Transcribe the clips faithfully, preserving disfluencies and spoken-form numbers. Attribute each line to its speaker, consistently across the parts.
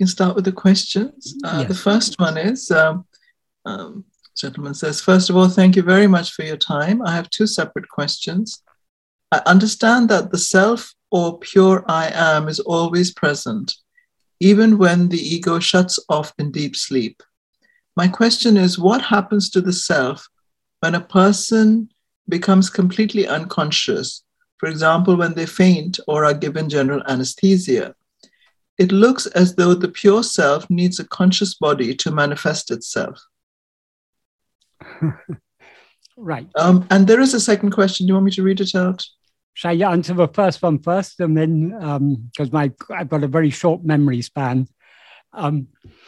Speaker 1: can start with the questions. Uh,
Speaker 2: Yes.
Speaker 1: The first one is, um, um, gentleman says, first of all, thank you very much for your time. I have two separate questions. I understand that the self or pure I am is always present, even when the ego shuts off in deep sleep. My question is, what happens to the self when a person becomes completely unconscious? For example, when they faint or are given general anesthesia. It looks as though the pure self needs a conscious body to manifest itself.
Speaker 2: Right.
Speaker 1: Um, and there is a second question. Do you want me to read it out?
Speaker 2: Shall I answer the first one first? And then, because um, my I've got a very short memory span. Um,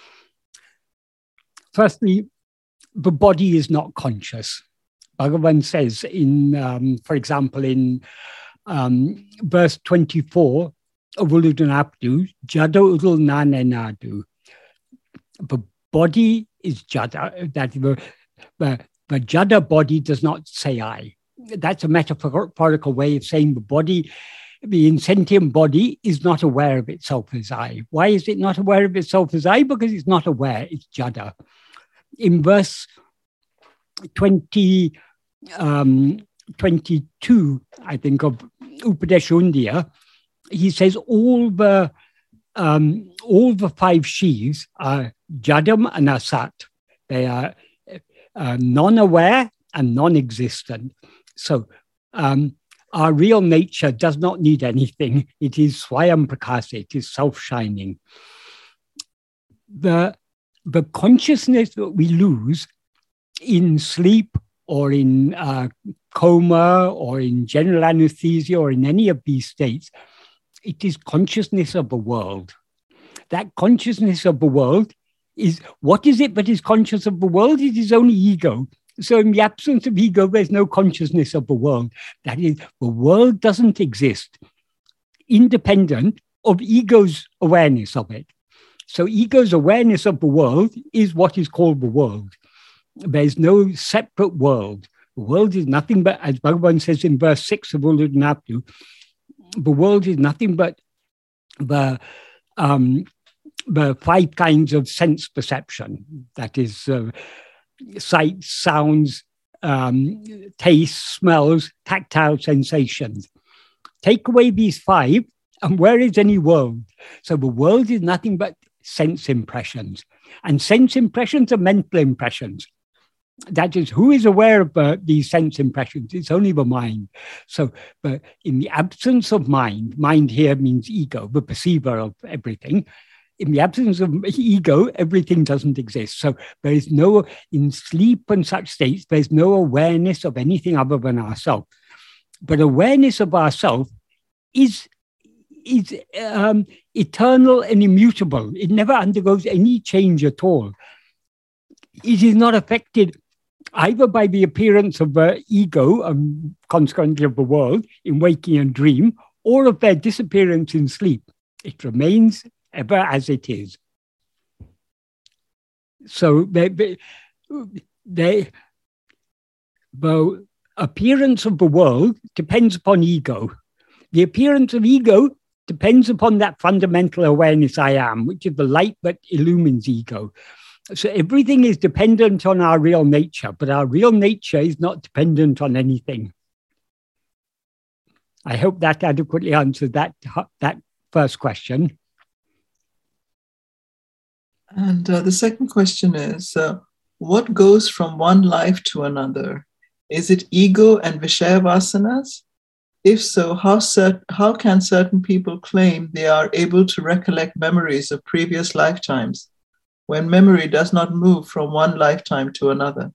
Speaker 2: firstly, the body is not conscious. Bhagavan says in, um, for example, in um, verse twenty-four, Avuludanapdu, Jada Udul Nanenadu. The body is Jada, that the, the, the Jada body does not say I. That's a metaphorical way of saying the body, the insentient body, is not aware of itself as I. Why is it not aware of itself as I? Because it's not aware, it's Jada. In verse twenty, um, twenty-two, I think, of Upadeshundya, he says all the um, all the five sheaves are Jadam and Asat. They are uh, non-aware and non-existent. So um, our real nature does not need anything. It is Swayam Prakasa, it is self-shining. The, the consciousness that we lose in sleep or in uh, coma or in general anesthesia or in any of these states, it is consciousness of the world. That consciousness of the world is, what is it that is conscious of the world? It is only ego. So in the absence of ego, there's no consciousness of the world. That is, the world doesn't exist independent of ego's awareness of it. So ego's awareness of the world is what is called the world. There's no separate world. The world is nothing but, as Bhagavan says in verse six of Uludnaptu, the world is nothing but the, um, the five kinds of sense perception. That is uh, sight, sounds, um, taste, smells, tactile sensations. Take away these five, and where is any world? So the world is nothing but sense impressions. And sense impressions are mental impressions. That is, who is aware of uh, these sense impressions? It's only the mind. So but in the absence of mind, mind here means ego, the perceiver of everything. In the absence of ego, everything doesn't exist. So there is no, in sleep and such states, there's no awareness of anything other than ourselves. But awareness of ourselves is, is um, eternal and immutable. It never undergoes any change at all. It is not affected either by the appearance of the ego, and consequently of the world, in waking and dream, or of their disappearance in sleep. It remains ever as it is. So they, they, they, the appearance of the world depends upon ego. The appearance of ego depends upon that fundamental awareness I am, which is the light that illumines ego. So everything is dependent on our real nature, but our real nature is not dependent on anything. I hope that adequately answers that, that first question.
Speaker 1: And uh, the second question is, uh, what goes from one life to another? Is it ego and Vishaya vasanas? If so, how, cert- how can certain people claim they are able to recollect memories of previous lifetimes when memory does not move from one lifetime to another?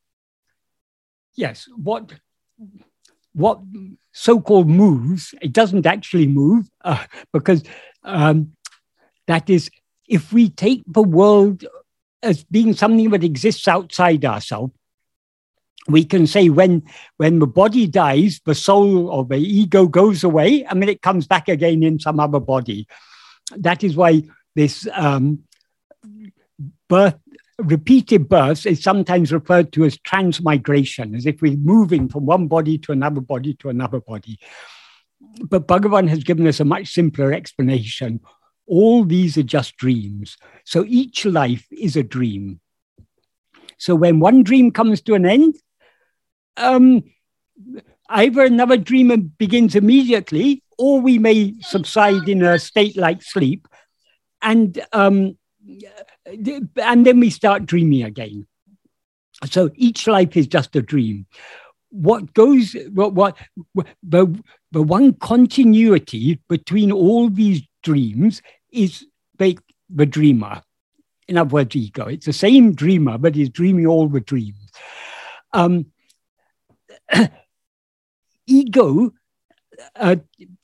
Speaker 2: Yes, what, what so-called moves, it doesn't actually move uh, because um, that is, if we take the world as being something that exists outside ourselves, we can say when, when the body dies, the soul or the ego goes away, and then it comes back again in some other body. That is why this um, birth, repeated births is sometimes referred to as transmigration, as if we're moving from one body to another body to another body. But Bhagavan has given us a much simpler explanation. all these are just dreams. So each life is a dream. So when one dream comes to an end, um, either another dream begins immediately, or we may subside in a state like sleep, and um, and then we start dreaming again. So each life is just a dream. What goes, what, what the, the one continuity between all these dreams is the, the dreamer. In other words, ego. It's the same dreamer, but he's dreaming all the dreams. Um, ego, uh,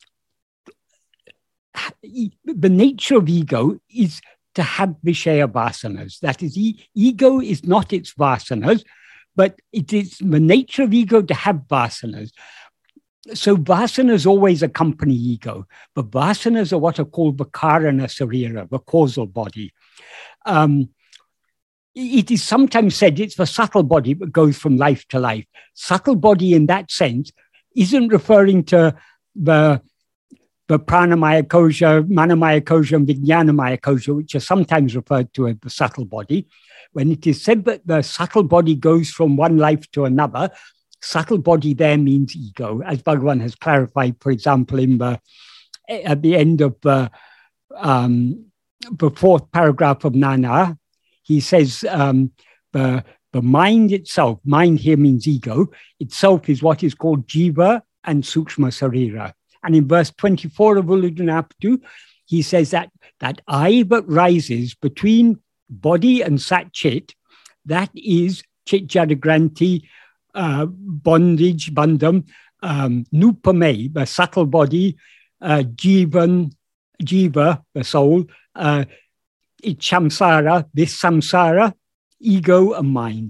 Speaker 2: the nature of ego is to have Vishaya vasanas. That is, e- ego is not its vasanas, but it is the nature of ego to have vasanas. So vasanas always accompany ego, but vasanas are what are called the karana sarira, the causal body. Um, it is sometimes said it's the subtle body that goes from life to life. Subtle body in that sense isn't referring to the the pranamaya kosha, manamaya kosha, and vijnanamaya kosha, which are sometimes referred to as the subtle body. When it is said that the subtle body goes from one life to another, subtle body there means ego, as Bhagavan has clarified, for example, in the, at the end of the, um, the fourth paragraph of Nana, he says um, the, the mind itself, mind here means ego, itself is what is called jiva and sukshma sarira. And in verse twenty-four of Ulladu, he says that that I that rises between body and sat chit, that is chit jadagranti, uh, bondage, bandham, um, nupame, the subtle body, uh, jivan, jiva, the soul, uh, ichamsara, this samsara, ego and mind.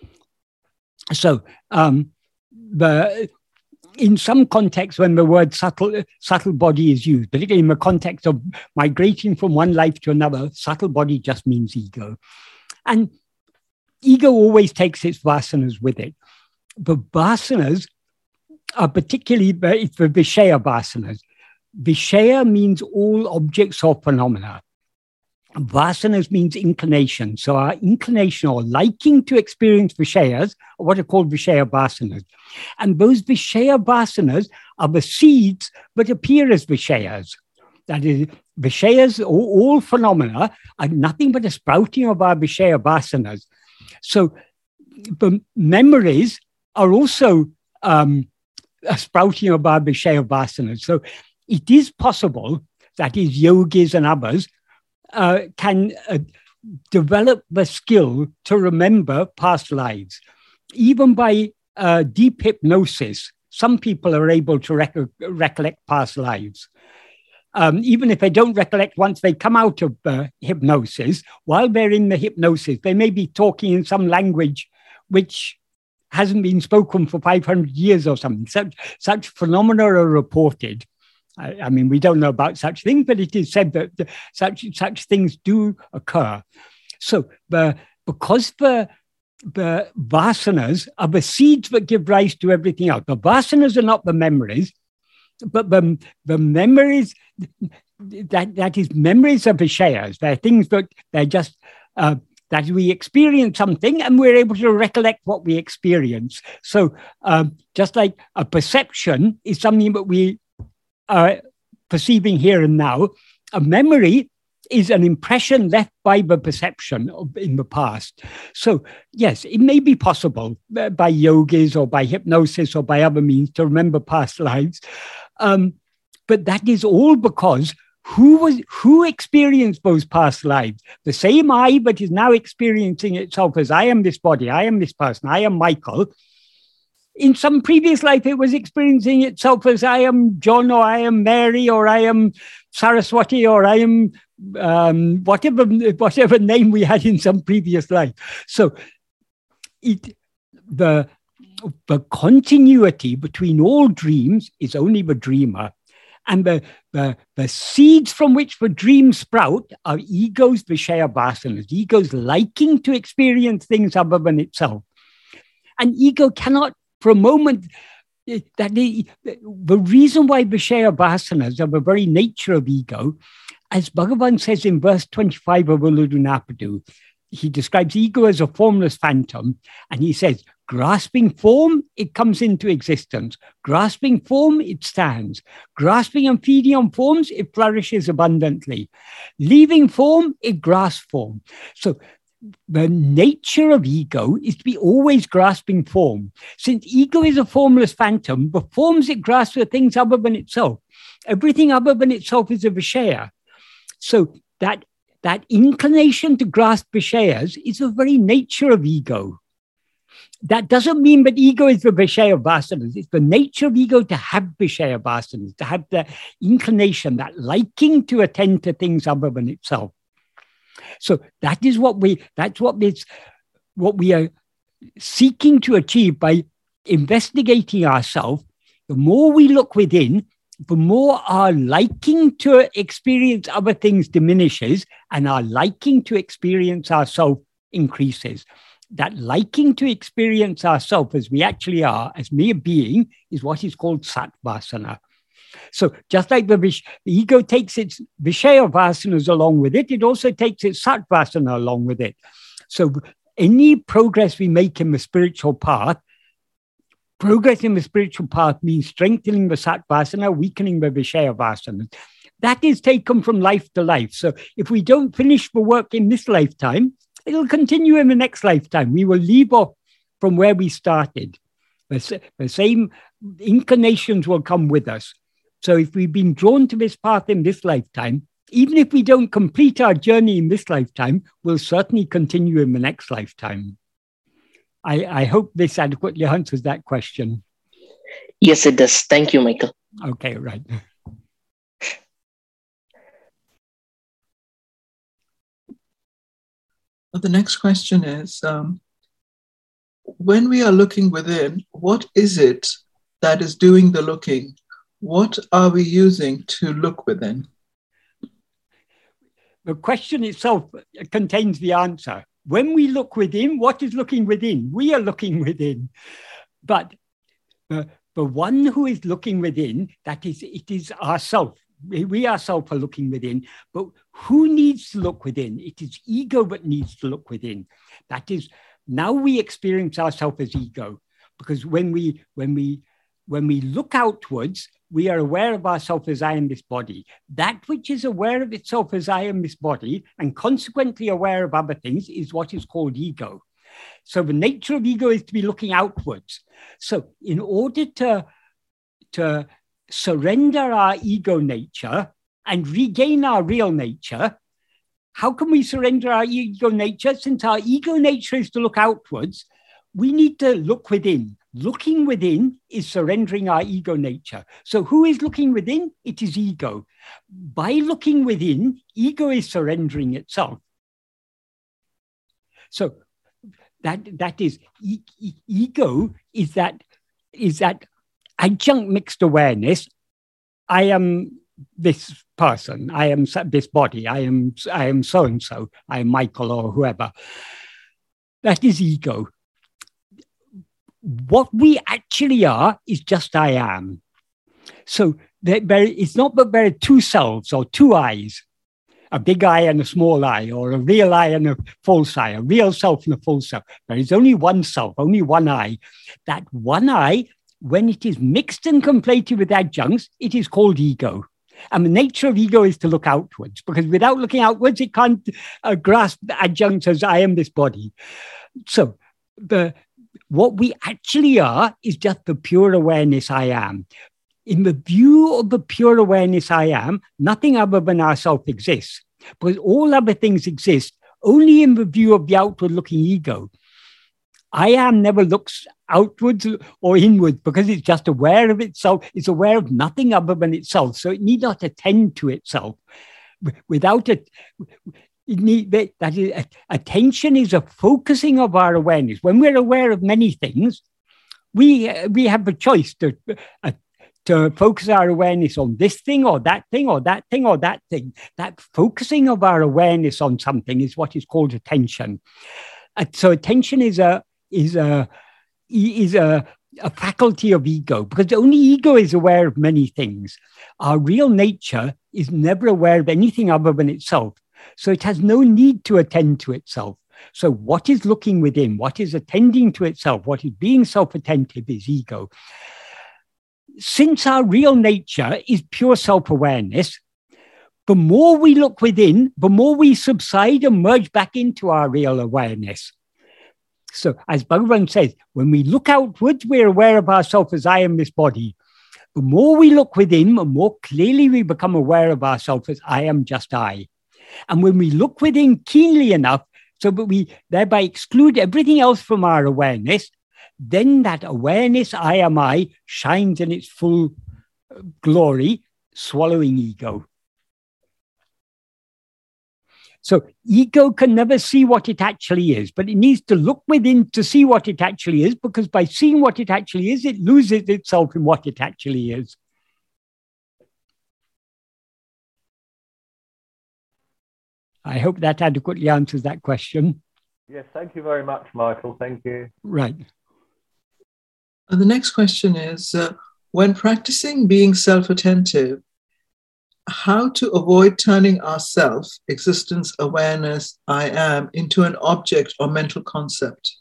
Speaker 2: So um, the in some contexts, when the word subtle, subtle body is used, particularly in the context of migrating from one life to another, subtle body just means ego. And ego always takes its vasanas with it. The vasanas are particularly, it's the Vishaya vasanas. Vishaya means all objects or phenomena. Vasanas means inclination. So our inclination or liking to experience Vishayas are what are called Vishaya vasanas. And those Vishaya vasanas are the seeds that appear as Vishayas. That is, Vishayas, all, all phenomena are nothing but a sprouting of our Vishaya vasanas. So the memories are also um, a sprouting of our Vishaya vasanas. So it is possible, that is, yogis and others, Uh, can uh, develop the skill to remember past lives. Even by uh, deep hypnosis, some people are able to rec- recollect past lives. Um, even if they don't recollect once they come out of uh, hypnosis, while they're in the hypnosis, they may be talking in some language which hasn't been spoken for five hundred years or something. Such, such phenomena are reported. I mean, we don't know about such things, but it is said that such such things do occur. So, the, because the, the vasanas are the seeds that give rise to everything else. The vasanas are not the memories, but the, the memories, that, that is, memories are Vishayas. They're things that they're just, uh, that we experience something and we're able to recollect what we experience. So, um, just like a perception is something that we Uh, perceiving here and now, a memory is an impression left by the perception of, in the past. So, yes, it may be possible uh, by yogis or by hypnosis or by other means to remember past lives. Um, but that is all because who was who experienced those past lives? The same I that is now experiencing itself as I am this body, I am this person, I am Michael. In some previous life, it was experiencing itself as I am John, or I am Mary, or I am Saraswati, or I am um, whatever whatever name we had in some previous life. So, it the the continuity between all dreams is only the dreamer, and the the, the seeds from which the dreams sprout are ego's Vishaya vasanas, ego's liking to experience things other than itself, and ego cannot. For a moment, that the, the reason why Vishaya vasanas are the very nature of ego as Bhagavan says in verse twenty-five of Uludunapadu, he describes ego as a formless phantom, and he says, grasping form, it comes into existence. Grasping form, it stands. Grasping and feeding on forms, it flourishes abundantly. Leaving form, it grasps form. So the nature of ego is to be always grasping form. Since ego is a formless phantom, the forms it grasps are things other than itself. Everything other than itself is a Vishaya. So that, that inclination to grasp Vishayas is the very nature of ego. That doesn't mean that ego is the Vishaya vasanas. It's the nature of ego to have Vishaya vasanas, to have the inclination, that liking to attend to things other than itself. So that is what we, that's what is, what we are seeking to achieve by investigating ourselves. The more we look within, the more our liking to experience other things diminishes and our liking to experience ourselves increases. That liking to experience ourselves as we actually are, as mere being, is what is called Satvasana. So just like the, vish- the ego takes its Vishaya vasanas along with it, it also takes its Satvasana along with it. So any progress we make in the spiritual path, progress in the spiritual path means strengthening the Satvasana, weakening the Vishaya vasanas. That is taken from life to life. So if we don't finish the work in this lifetime, it'll continue in the next lifetime. We will leave off from where we started. The, the same inclinations will come with us. So if we've been drawn to this path in this lifetime, even if we don't complete our journey in this lifetime, we'll certainly continue in the next lifetime. I, I hope this adequately answers that question.
Speaker 3: Yes, it does. Thank you, Michael.
Speaker 2: Okay, right.
Speaker 1: The next question is, um, when we are looking within, what is it that is doing the looking? What are we using to look within?
Speaker 2: The question itself contains the answer. When we look within, what is looking within? We are looking within. But the, the one who is looking within, that is, it is ourself. We ourselves are looking within. But who needs to look within? It is ego that needs to look within. That is, now we experience ourselves as ego. Because when we, when we, when we look outwards, we are aware of ourselves as I am this body. That which is aware of itself as I am this body and consequently aware of other things is what is called ego. So the nature of ego is to be looking outwards. So in order to, to surrender our ego nature and regain our real nature, how can we surrender our ego nature? Since our ego nature is to look outwards, we need to look within. Looking within is surrendering our ego nature. So who is looking within? It is ego. By looking within, ego is surrendering itself. So that, that is, e- e- ego is that, is that adjunct mixed awareness. I am this person. I am this body. I am, I am so-and-so. I am Michael or whoever. That is ego. What we actually are is just I am. So there, there, it's not that there are two selves or two eyes, a big eye and a small eye, or a real eye and a false eye, a real self and a false self. There is only one self, only one eye. That one eye, when it is mixed and conflated with adjuncts, it is called ego. And the nature of ego is to look outwards, because without looking outwards, it can't uh, grasp the adjuncts as I am this body. So the what we actually are is just the pure awareness I am. In the view of the pure awareness I am, nothing other than ourself exists. Because all other things exist only in the view of the outward-looking ego. I am never looks outwards or inwards because it's just aware of itself. It's aware of nothing other than itself. So it need not attend to itself. Without it, it need, that is, attention is a focusing of our awareness. When we're aware of many things, we, we have a choice to, uh, to focus our awareness on this thing or that thing or that thing or that thing. That focusing of our awareness on something is what is called attention. Uh, so attention is a is a is a a faculty of ego, because only ego is aware of many things. Our real nature is never aware of anything other than itself. So it has no need to attend to itself. So what is looking within, what is attending to itself, what is being self-attentive is ego. Since our real nature is pure self-awareness, the more we look within, the more we subside and merge back into our real awareness. So as Bhagavan says, when we look outwards, we're aware of ourselves as I am this body. The more we look within, the more clearly we become aware of ourselves as I am just I. And when we look within keenly enough, so that we thereby exclude everything else from our awareness, then that awareness, I am I, shines in its full glory, swallowing ego. So ego can never see what it actually is, but it needs to look within to see what it actually is, because by seeing what it actually is, it loses itself in what it actually is. I hope that adequately answers that question.
Speaker 4: Yes, thank you very much, Michael. Thank you.
Speaker 2: Right.
Speaker 1: And the next question is, uh, when practicing being self-attentive, how to avoid turning our self, existence, awareness, I am, into an object or mental concept?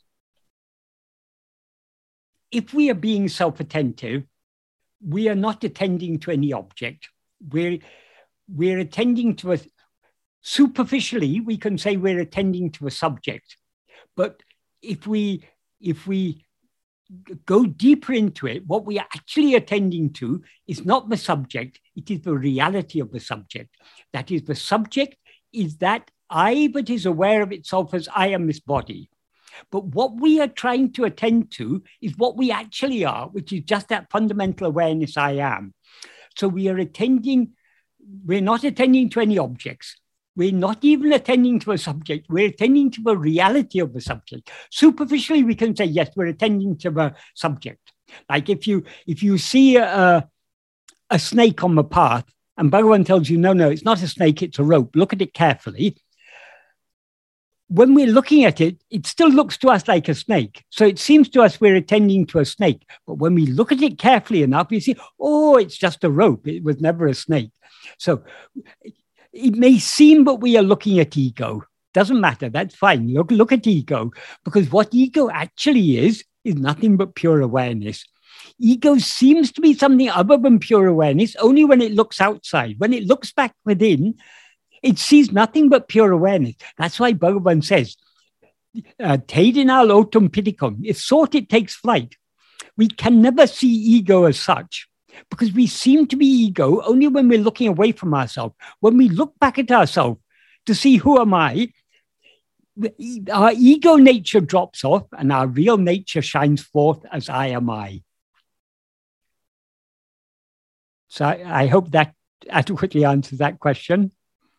Speaker 2: If we are being self-attentive, we are not attending to any object. We're, we're attending to a, superficially, we can say we're attending to a subject. But if we, if we go deeper into it, what we are actually attending to is not the subject, it is the reality of the subject. That is, the subject is that I that is aware of itself as I am this body. But what we are trying to attend to is what we actually are, which is just that fundamental awareness I am. So we are attending, we're not attending to any objects. We're not even attending to a subject. We're attending to the reality of the subject. Superficially, we can say, yes, we're attending to the subject. Like if you if you see a, a snake on the path and Bhagavan tells you, no, no, it's not a snake, it's a rope. Look at it carefully. When we're looking at it, it still looks to us like a snake. So it seems to us we're attending to a snake. But when we look at it carefully enough, you see, oh, it's just a rope. It was never a snake. So it may seem that we are looking at ego. Doesn't matter. That's fine. Look, look at ego, because what ego actually is, is nothing but pure awareness. Ego seems to be something other than pure awareness only when it looks outside. When it looks back within, it sees nothing but pure awareness. That's why Bhagavan says, Tedinal otum piticum, if thought it takes flight. We can never see ego as such, because we seem to be ego only when we're looking away from ourselves. When we look back at ourselves to see who am I, our ego nature drops off and our real nature shines forth as I am I. So I, I hope that adequately answers that question.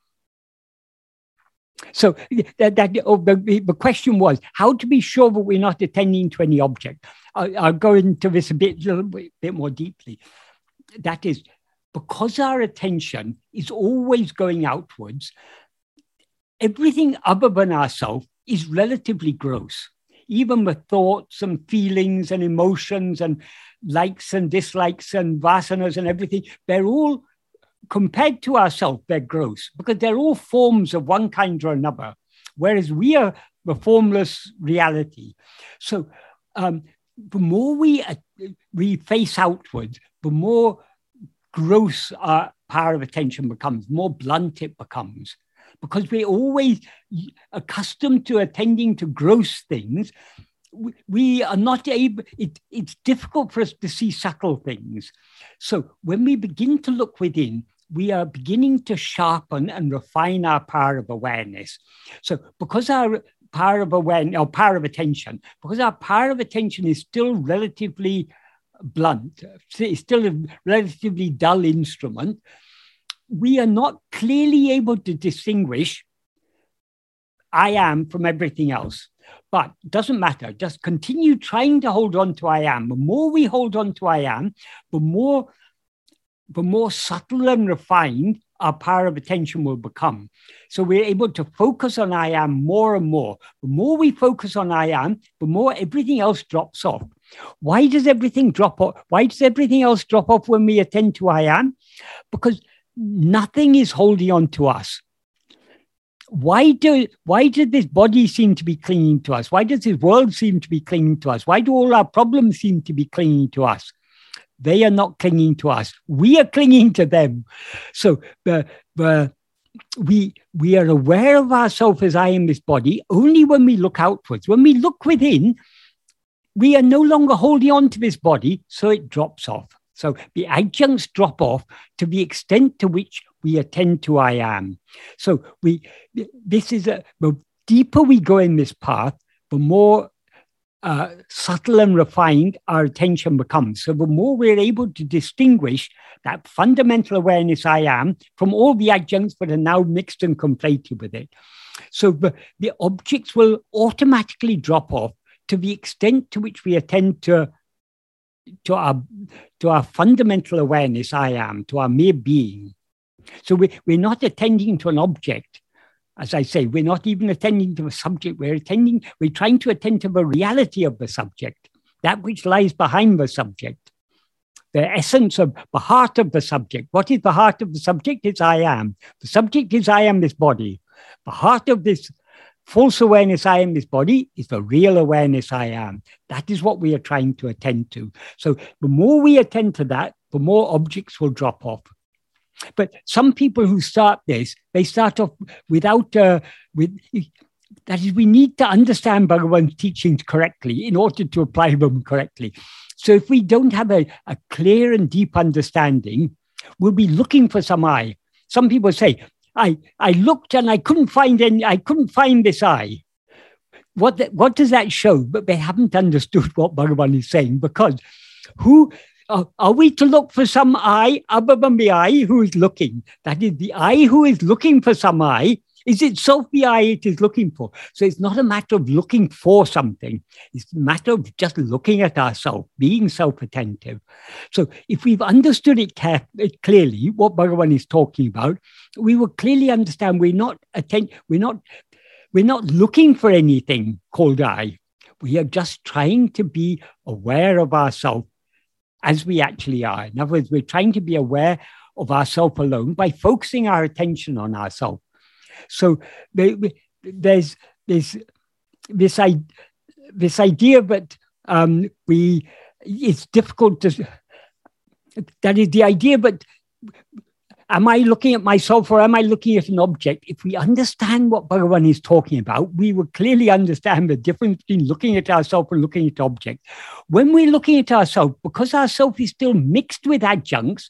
Speaker 2: So that, that oh, the, the question was how to be sure that we're not attending to any object. I'll, I'll go into this a bit, little bit, bit more deeply. That is, because our attention is always going outwards, everything other than ourselves is relatively gross. Even the thoughts and feelings and emotions and likes and dislikes and vasanas and everything, they're all, compared to ourselves, they're gross, because they're all forms of one kind or another, whereas we are the formless reality. So um, the more we, uh, we face outwards, the more gross our power of attention becomes, more blunt it becomes. Because we're always accustomed to attending to gross things, we are not able, it, it's difficult for us to see subtle things. So when we begin to look within, we are beginning to sharpen and refine our power of awareness. So because our power of awareness, or power of attention, because our power of attention is still relatively blunt, it's still a relatively dull instrument, we are not clearly able to distinguish I am from everything else. But it doesn't matter. Just continue trying to hold on to I am. The more we hold on to I am, the more, the more subtle and refined our power of attention will become. So we're able to focus on I am more and more. The more we focus on I am, the more everything else drops off. Why does everything drop off? Why does everything else drop off when we attend to I am? Because nothing is holding on to us. Why do, why does this body seem to be clinging to us? Why does this world seem to be clinging to us? Why do all our problems seem to be clinging to us? They are not clinging to us. We are clinging to them. So the, the, we, we are aware of ourselves as I am this body only when we look outwards. When we look within, we are no longer holding on to this body, so it drops off. So the adjuncts drop off to the extent to which we attend to I am. So we, this is a, the deeper we go in this path, the more uh, subtle and refined our attention becomes. So the more we're able to distinguish that fundamental awareness I am from all the adjuncts that are now mixed and conflated with it. So the, the objects will automatically drop off to the extent to which we attend to to our, to our fundamental awareness, I am, to our mere being. So we, we're not attending to an object. As I say, we're not even attending to a subject. We're attending, we're trying to attend to the reality of the subject, that which lies behind the subject, the essence of the heart of the subject. What is the heart of the subject? It's I am. The subject is I am this body. The heart of this false awareness I am this body is the real awareness I am. That is what we are trying to attend to. So the more we attend to that, the more objects will drop off. But some people who start this, they start off without, uh, with, that is, we need to understand Bhagavan's teachings correctly in order to apply them correctly. So if we don't have a, a clear and deep understanding, we'll be looking for some I. Some people say, I, I looked and I couldn't find any, I couldn't find this I. What, the, what does that show? But they haven't understood what Bhagavan is saying, because who, uh, are we to look for some I other than the I who is looking? That is, the I who is looking for some I is itself the I it is looking for. So it's not a matter of looking for something. It's a matter of just looking at ourselves, being self-attentive. So if we've understood it, care- it clearly, what Bhagavan is talking about, we will clearly understand we're not atten- we're not we're not looking for anything called I. We are just trying to be aware of ourselves as we actually are. In other words, we're trying to be aware of ourselves alone by focusing our attention on ourselves. So there's this this, this idea that um, we it's difficult to, that is the idea that am I looking at myself or am I looking at an object? If we understand what Bhagavan is talking about, we will clearly understand the difference between looking at ourselves and looking at object. When we're looking at ourselves, because ourself is still mixed with adjuncts,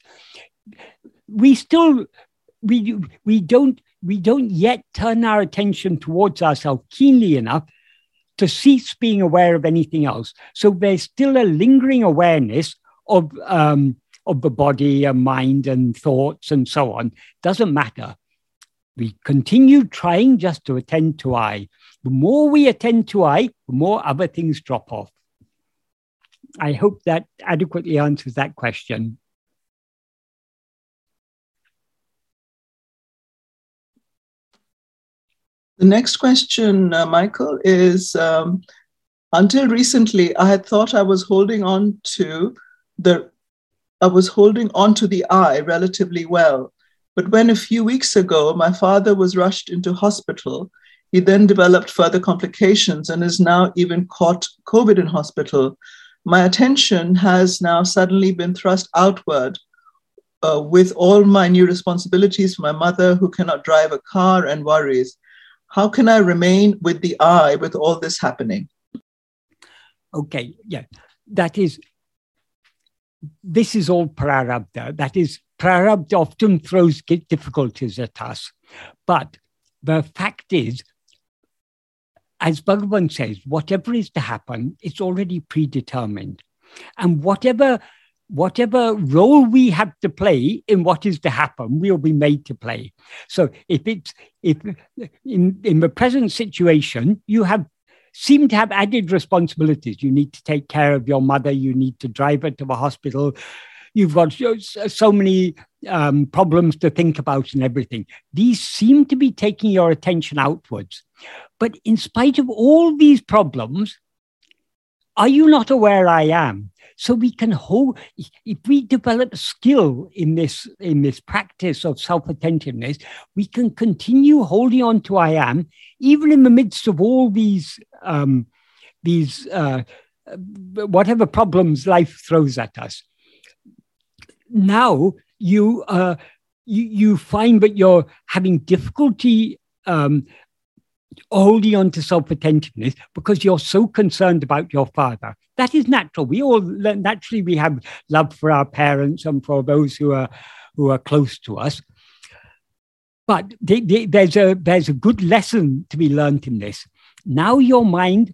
Speaker 2: we still we we don't we don't yet turn our attention towards ourselves keenly enough to cease being aware of anything else. So there's still a lingering awareness of um, of the body and mind and thoughts and so on. Doesn't matter. We continue trying just to attend to I. The more we attend to I, the more other things drop off. I hope that adequately answers that question.
Speaker 1: The next question, uh, Michael, is um, until recently, I had thought I was holding on to the, I was holding on to the I relatively well. But when a few weeks ago, my father was rushed into hospital, he then developed further complications and is now even caught COVID in hospital. My attention has now suddenly been thrust outward uh, with all my new responsibilities for my mother who cannot drive a car and worries. How can I remain with the I with all this happening?
Speaker 2: Okay, yeah, that is, this is all prarabdha. That is, prarabdha often throws difficulties at us. But the fact is, as Bhagavan says, whatever is to happen, it's already predetermined. And whatever Whatever role we have to play in what is to happen, we'll be made to play. So if it's if in, in the present situation, you have seem to have added responsibilities. You need to take care of your mother, you need to drive her to the hospital, you've got so, so many um, problems to think about and everything. These seem to be taking your attention outwards. But in spite of all these problems, are you not aware I am? So we can hold, if we develop skill in this, in this practice of self-attentiveness, we can continue holding on to I am, even in the midst of all these, um, these uh, whatever problems life throws at us. Now you, uh, you, you find that you're having difficulty um, holding on to self-attentiveness because you're so concerned about your father. That is natural. We all naturally we have love for our parents and for those who are who are close to us. But they, they, there's a there's a good lesson to be learned in this. Now your mind,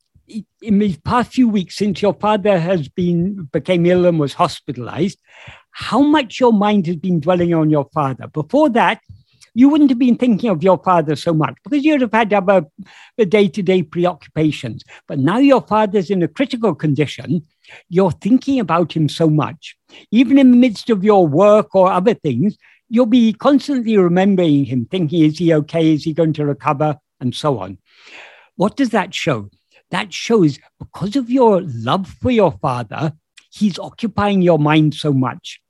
Speaker 2: in these past few weeks since your father has been became ill and was hospitalized, how much your mind has been dwelling on your father. Before that, you wouldn't have been thinking of your father so much because you'd have had other day-to-day preoccupations. But now your father's in a critical condition, you're thinking about him so much. Even in the midst of your work or other things, you'll be constantly remembering him, thinking, is he okay? Is he going to recover? And so on. What does that show? That shows because of your love for your father, he's occupying your mind so much.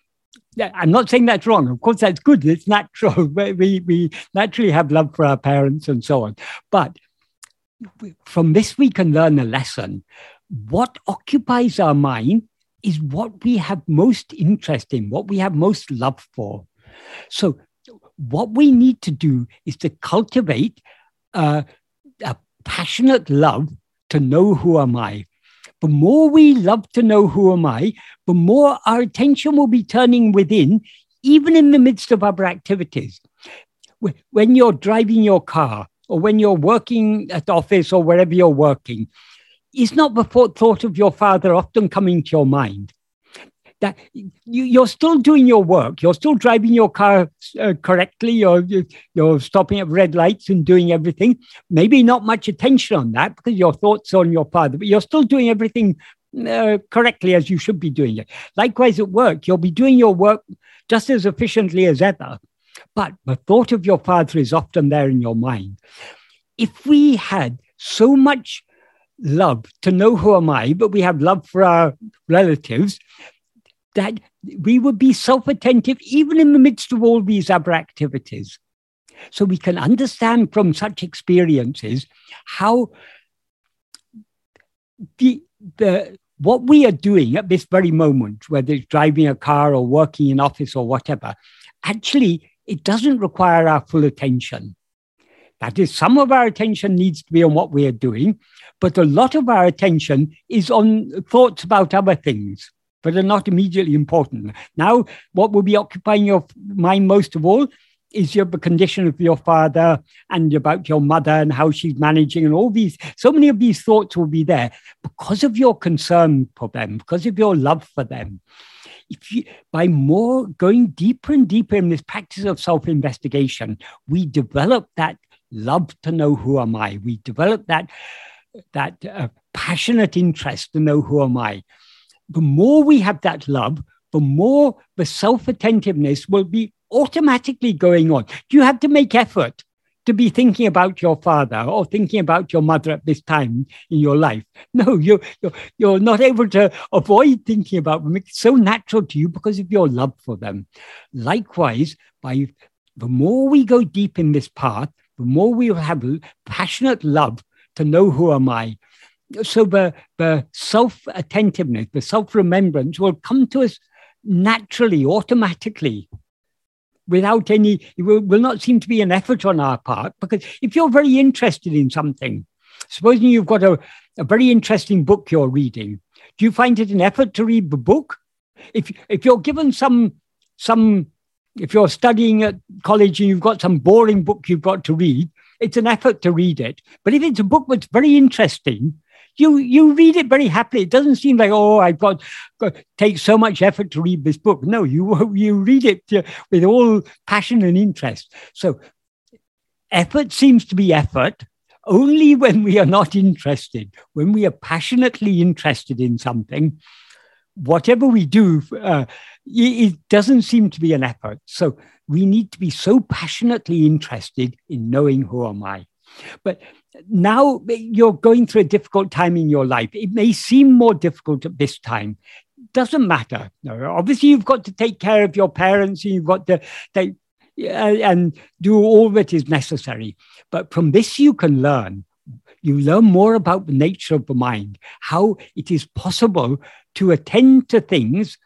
Speaker 2: I'm not saying that's wrong. Of course, that's good. It's natural. We, we naturally have love for our parents and so on. But from this, we can learn a lesson. What occupies our mind is what we have most interest in, what we have most love for. So what we need to do is to cultivate uh, a passionate love to know who am I. The more we love to know who am I, the more our attention will be turning within, even in the midst of other activities. When you're driving your car or when you're working at the office or wherever you're working, is not the thought of your father often coming to your mind? That you, you're still doing your work, you're still driving your car uh, correctly, you're, you're stopping at red lights and doing everything. Maybe not much attention on that because your thoughts are on your father, but you're still doing everything uh, correctly as you should be doing it. Likewise at work, you'll be doing your work just as efficiently as ever, but the thought of your father is often there in your mind. If we had so much love to know who am I, but we have love for our relatives, that we would be self-attentive even in the midst of all these other activities. So we can understand from such experiences how the, the, what we are doing at this very moment, whether it's driving a car or working in office or whatever, actually, it doesn't require our full attention. That is, some of our attention needs to be on what we are doing, but a lot of our attention is on thoughts about other things, but are not immediately important. Now, what will be occupying your mind most of all is your, the condition of your father and about your mother and how she's managing and all these, so many of these thoughts will be there because of your concern for them, because of your love for them. If you, by more going deeper and deeper in this practice of self-investigation, we develop that love to know who am I. We develop that, that uh, passionate interest to know who am I. The more we have that love, the more the self-attentiveness will be automatically going on. Do you have to make effort to be thinking about your father or thinking about your mother at this time in your life? No, you're, you're, you're not able to avoid thinking about them. It's so natural to you because of your love for them. Likewise, by the more we go deep in this path, the more we will have passionate love to know who am I. So the, the self-attentiveness, the self-remembrance will come to us naturally, automatically, without any, it will, will not seem to be an effort on our part. Because if you're very interested in something, supposing you've got a, a very interesting book you're reading, do you find it an effort to read the book? If, if you're given some, some, if you're studying at college and you've got some boring book you've got to read, it's an effort to read it. But if it's a book that's very interesting, You you read it very happily. It doesn't seem like, oh, I've got, got to take so much effort to read this book. No, you you read it uh, with all passion and interest. So effort seems to be effort only when we are not interested. When we are passionately interested in something, whatever we do, uh, it, it doesn't seem to be an effort. So we need to be so passionately interested in knowing who am I. But now you're going through a difficult time in your life. It may seem more difficult at this time. Doesn't matter. No, obviously, you've got to take care of your parents. And you've got to take uh, and do all that is necessary. But from this, you can learn. You learn more about the nature of the mind, how it is possible to attend to things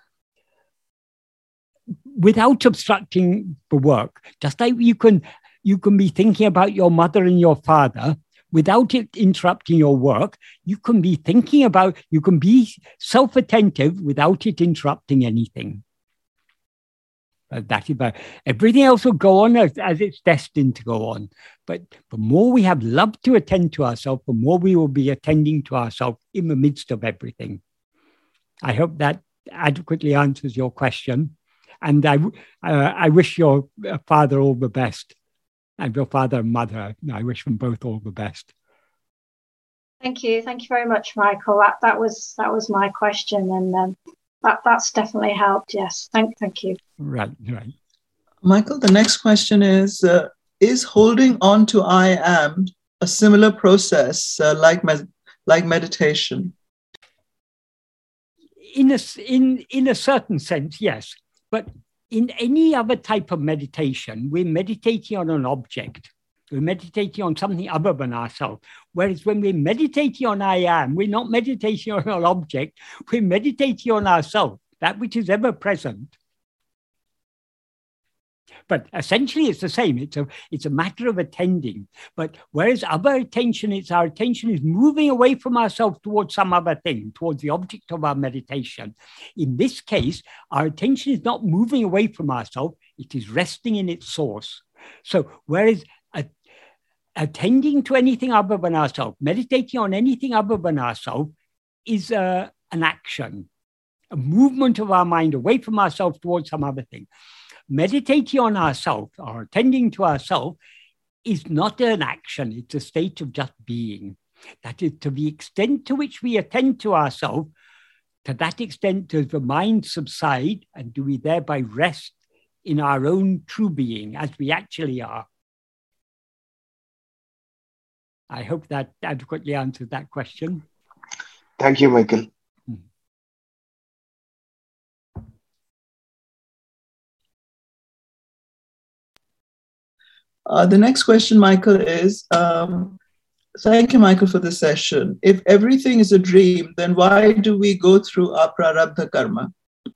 Speaker 2: without obstructing the work. Just like you can, you can be thinking about your mother and your father without it interrupting your work. You can be thinking about, you can be self-attentive without it interrupting anything. Uh, that is, uh, everything else will go on as, as it's destined to go on. But the more we have love to attend to ourselves, the more we will be attending to ourselves in the midst of everything. I hope that adequately answers your question. And I, uh, I wish your father all the best. And your father and mother, I wish them both all the best.
Speaker 5: Thank you. Thank you very much, Michael. That that was that was my question. And um, that, that's definitely helped. Yes. Thank, thank you.
Speaker 2: Right, right.
Speaker 1: Michael, the next question is, uh, is holding on to I am a similar process uh, like, med- like meditation?
Speaker 2: In a, in, in a certain sense, yes. But in any other type of meditation, we're meditating on an object. We're meditating on something other than ourselves. Whereas when we're meditating on I am, we're not meditating on an object. We're meditating on ourselves, that which is ever present. But essentially, it's the same. It's a, it's a matter of attending. But whereas other attention, it's our attention is moving away from ourselves towards some other thing, towards the object of our meditation. In this case, our attention is not moving away from ourselves. It is resting in its source. So whereas a, attending to anything other than ourselves, meditating on anything other than ourselves is uh, an action, a movement of our mind away from ourselves towards some other thing. Meditating on ourselves or attending to ourselves is not an action, it's a state of just being. That is, to the extent to which we attend to ourselves, to that extent does the mind subside and do we thereby rest in our own true being as we actually are. I hope that adequately answers that question.
Speaker 6: Thank you, Michael.
Speaker 1: Uh, the next question, Michael, is, um, thank you, Michael, for the session. If everything is a dream, then why do we go through our prarabdha karma?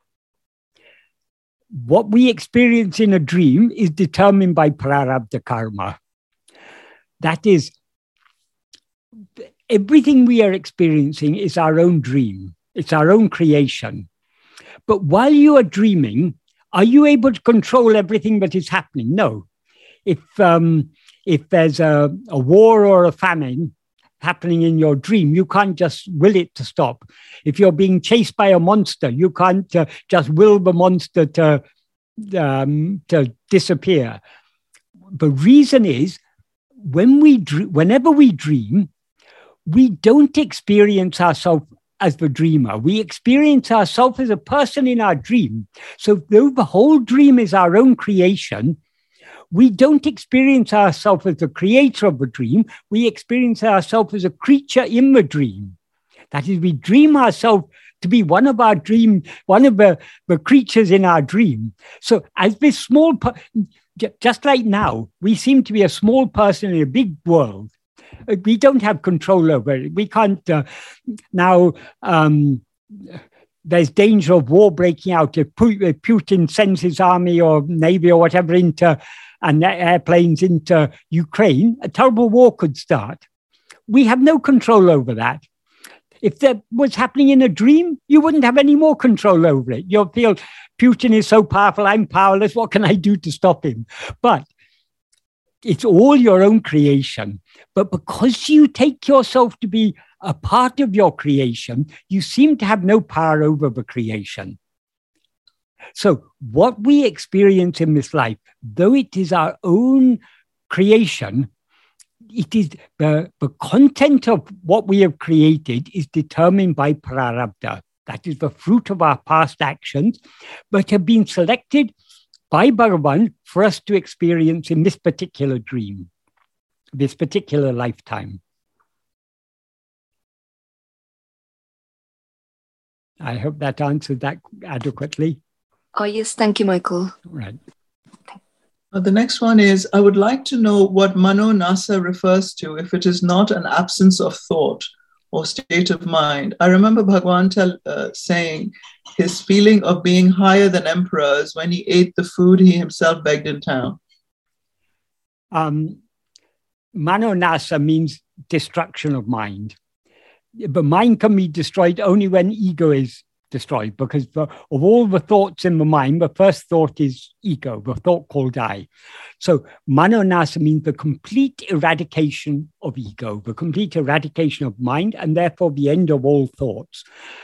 Speaker 2: What we experience in a dream is determined by prarabdha karma. That is, everything we are experiencing is our own dream. It's our own creation. But while you are dreaming, are you able to control everything that is happening? No. If um, if there's a, a war or a famine happening in your dream, you can't just will it to stop. If you're being chased by a monster, you can't uh, just will the monster to, um, to disappear. The reason is, when we dr- whenever we dream, we don't experience ourselves as the dreamer. We experience ourselves as a person in our dream. So though the whole dream is our own creation, we don't experience ourselves as the creator of the dream. We experience ourselves as a creature in the dream. That is, we dream ourselves to be one of our dream, one of the, the creatures in our dream. So as this small, just like now, we seem to be a small person in a big world. We don't have control over it. We can't uh, now... Um, there's danger of war breaking out. If Putin sends his army or navy or whatever into and airplanes into Ukraine, a terrible war could start. We have no control over that. If that was happening in a dream, you wouldn't have any more control over it. You'll feel Putin is so powerful, I'm powerless. What can I do to stop him? But it's all your own creation. But because you take yourself to be a part of your creation, you seem to have no power over the creation. So what we experience in this life, though it is our own creation, it is the, the content of what we have created is determined by prarabdha. that is the fruit of our past actions, but have been selected by Bhagavan for us to experience in this particular dream, this particular lifetime. I hope that answered that adequately.
Speaker 7: Oh, yes. Thank you, Michael.
Speaker 2: Right.
Speaker 1: Uh, the next one is, I would like to know what Mano Nasa refers to if it is not an absence of thought or state of mind. I remember Bhagwan tell, uh, saying his feeling of being higher than emperors when he ate the food he himself begged in town.
Speaker 2: Um, Mano Nasa means destruction of mind. But mind can be destroyed only when ego is destroyed, because of all the thoughts in the mind, the first thought is ego, the thought called I. So Mano Nasa means the complete eradication of ego, the complete eradication of mind, and therefore the end of all thoughts.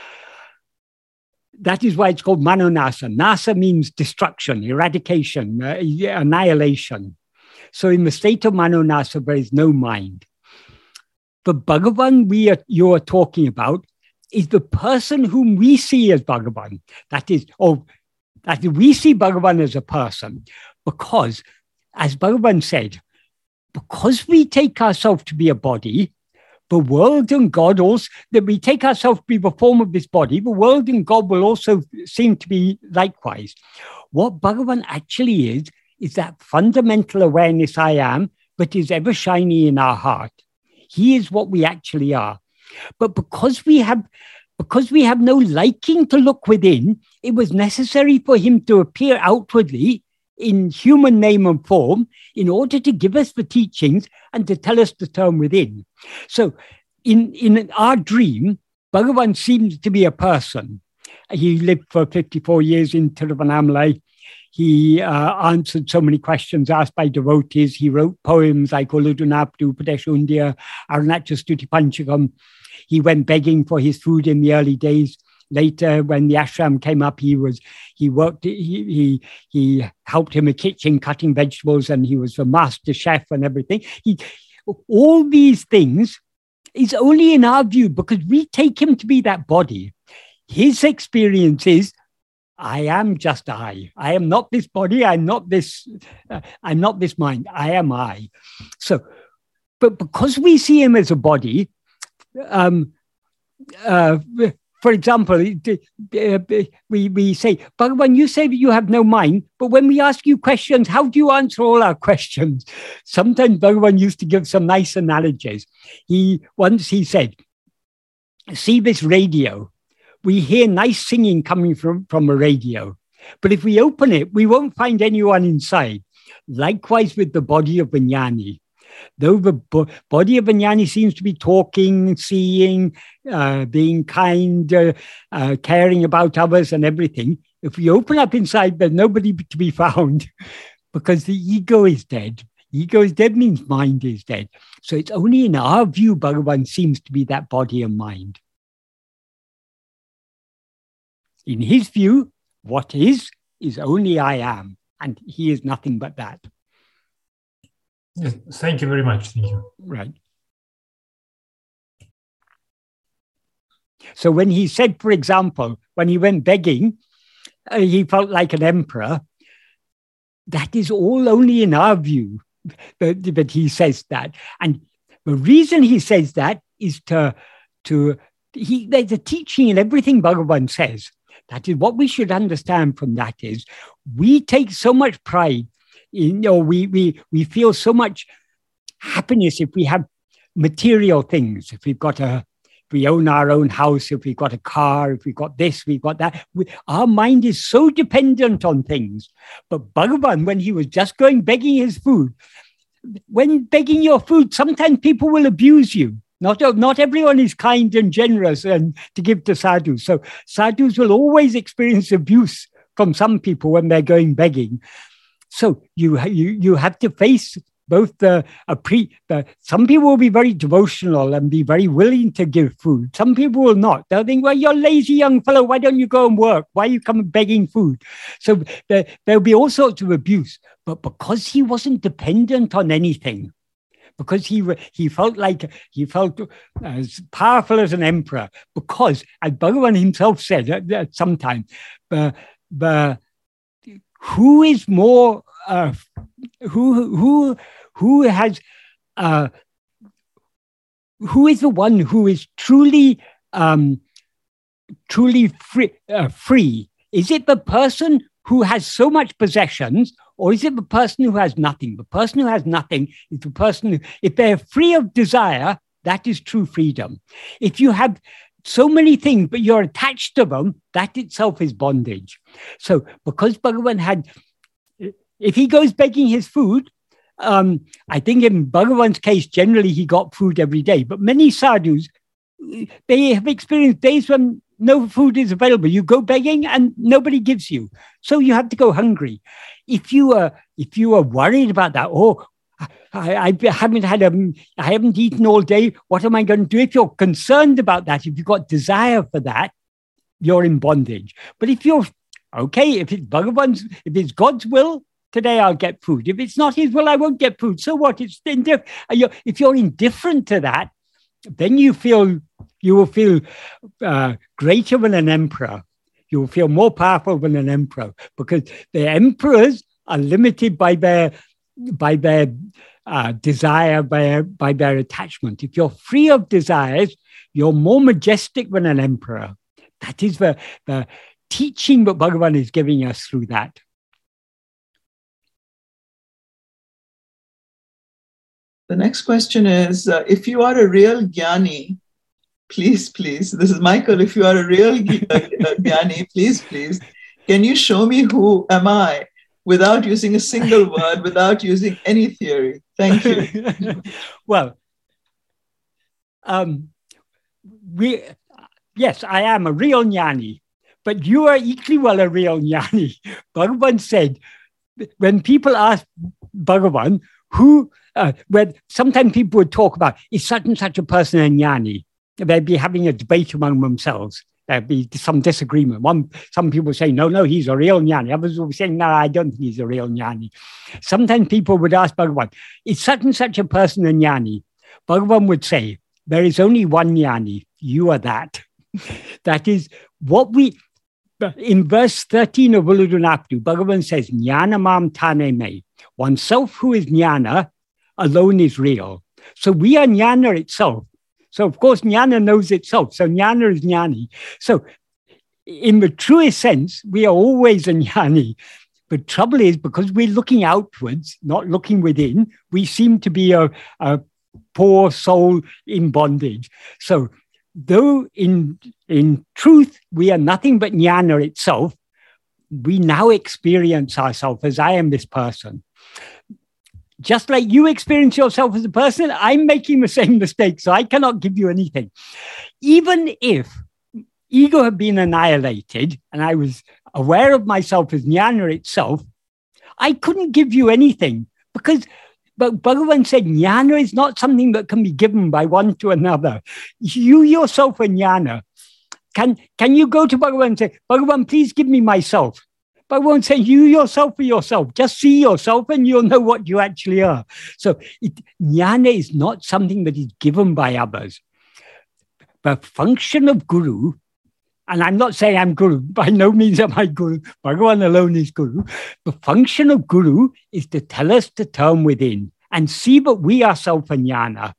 Speaker 2: That is why it's called Mano Nasa. Nasa means destruction, eradication, uh, annihilation. So in the state of Mano Nasa, there is no mind. The Bhagavan we are, you are talking about is the person whom we see as Bhagavan. That is, or that is, we see Bhagavan as a person because, as Bhagavan said, because we take ourselves to be a body, the world and God also, that we take ourselves to be the form of this body, the world and God will also seem to be likewise. What Bhagavan actually is, is that fundamental awareness I am, but is ever shiny in our heart. He is what we actually are. But because we have, because we have no liking to look within, it was necessary for him to appear outwardly in human name and form in order to give us the teachings and to tell us to turn within. So in, in our dream, Bhagavan seems to be a person. He lived for fifty-four years in Tiruvannamalai. He uh, answered so many questions asked by devotees. He wrote poems like Uludunapdu, Padeshundya, Arunachastuti Panchakam. He went begging for his food in the early days. Later, when the ashram came up, he was he worked. He he he helped in the kitchen cutting vegetables, and he was the master chef and everything. He all these things is only in our view because we take him to be that body. His experience is, I am just I. I am not this body. I'm not this. Uh, I'm not this mind. I am I. So, but because we see him as a body, um, uh, for example, we we say, Bhagavan, you say that you have no mind, but when we ask you questions, how do you answer all our questions? Sometimes Bhagavan used to give some nice analogies. He once he said, "See this radio. We hear nice singing coming from, from a radio. But if we open it, we won't find anyone inside. Likewise with the body of Vijnani. Though the bo- body of Vijnani seems to be talking, seeing, uh, being kind, uh, uh, caring about others and everything, if we open up inside, there's nobody to be found because the ego is dead. Ego is dead means mind is dead. So it's only in our view, Bhagavan seems to be that body and mind. In his view, what is, is only I am, and he is nothing but that.
Speaker 8: Yes, thank you very much. Thank you.
Speaker 2: Right. So when he said, for example, when he went begging, uh, he felt like an emperor, that is all only in our view that, that he says that. And the reason he says that is to, to he, there's a teaching in everything Bhagavan says. That is what we should understand from that is we take so much pride in, you know, we, we, we feel so much happiness if we have material things, if we've got a, if we own our own house, if we've got a car, if we've got this, we've got that. We, our mind is so dependent on things. But Bhagavan, when he was just going begging his food, when begging your food, sometimes people will abuse you. Not, not everyone is kind and generous and to give to sadhus. So sadhus will always experience abuse from some people when they're going begging. So you, you, you have to face both the, a pre, the, some people will be very devotional and be very willing to give food. Some people will not. They'll think, well, you're a lazy young fellow. Why don't you go and work? Why are you coming begging food? So there, there'll be all sorts of abuse. But because he wasn't dependent on anything, because he he felt like he felt as powerful as an emperor. Because, as Bhagavan himself said at, at some time, but, but who is more uh, who who who has uh, who is the one who is truly um, truly free, uh, free? Is it the person who has so much possessions, or is it the person who has nothing? The person who has nothing is the person who, if they're free of desire, that is true freedom. If you have so many things, but you're attached to them, that itself is bondage. So because Bhagavan had, if he goes begging his food, um, I think in Bhagavan's case, generally he got food every day. But many sadhus, they have experienced days when no food is available. You go begging and nobody gives you. So you have to go hungry. If you are, if you are worried about that, oh, I, I haven't had a, I haven't eaten all day. What am I going to do? If you're concerned about that, if you've got desire for that, you're in bondage. But if you're okay, if it's Bhagavan's, if it's God's will, today I'll get food. If it's not his will, I won't get food. So what? It's indifferent. If you're indifferent to that, then you feel, you will feel uh, greater than an emperor. You will feel more powerful than an emperor, because the emperors are limited by their by their uh, desire, by, by their attachment. If you're free of desires, you're more majestic than an emperor. That is the, the teaching that Bhagavan is giving us through that.
Speaker 1: The next question is, uh, if you are a real jnani, please, please, this is Michael, if you are a real jnani, please, please, can you show me who am I? Without using a single word, without using any theory. Thank you.
Speaker 2: Well, um, we, yes, I am a real jnani, but you are equally well a real jnani. Bhagavan said, when people ask Bhagavan, who, uh, when sometimes people would talk about, is such and such a person a jnani? They'd be having a debate among themselves. There'd be some disagreement. One, some people say, no, no, he's a real jnani. Others will be saying, no, I don't think he's a real jnani. Sometimes people would ask Bhagavan, is such and such a person a jnani? Bhagavan would say, there is only one jnani. You are that. That is what we, in verse thirteen of Ulladu, Bhagavan says, jnana mam tane me. Oneself who is jnana alone is real. So we are jnana itself. So, of course, jnana knows itself. So, jnana is jnani. So, in the truest sense, we are always a jnani. But trouble is, because we're looking outwards, not looking within, we seem to be a, a poor soul in bondage. So, though in, in truth, we are nothing but jnana itself, we now experience ourselves as I am this person. Just like you experience yourself as a person, I'm making the same mistake, so I cannot give you anything. Even if ego had been annihilated and I was aware of myself as jnana itself, I couldn't give you anything, because but Bhagavan said jnana is not something that can be given by one to another. You yourself are jnana. Can, can you go to Bhagavan and say, Bhagavan, please give me myself? I won't say you yourself for yourself. Just see yourself and you'll know what you actually are. So it, jnana is not something that is given by others. The function of guru, and I'm not saying I'm guru, by no means am I guru, Bhagavan alone is guru. The function of guru is to tell us to turn within and see that we ourselves are jnana.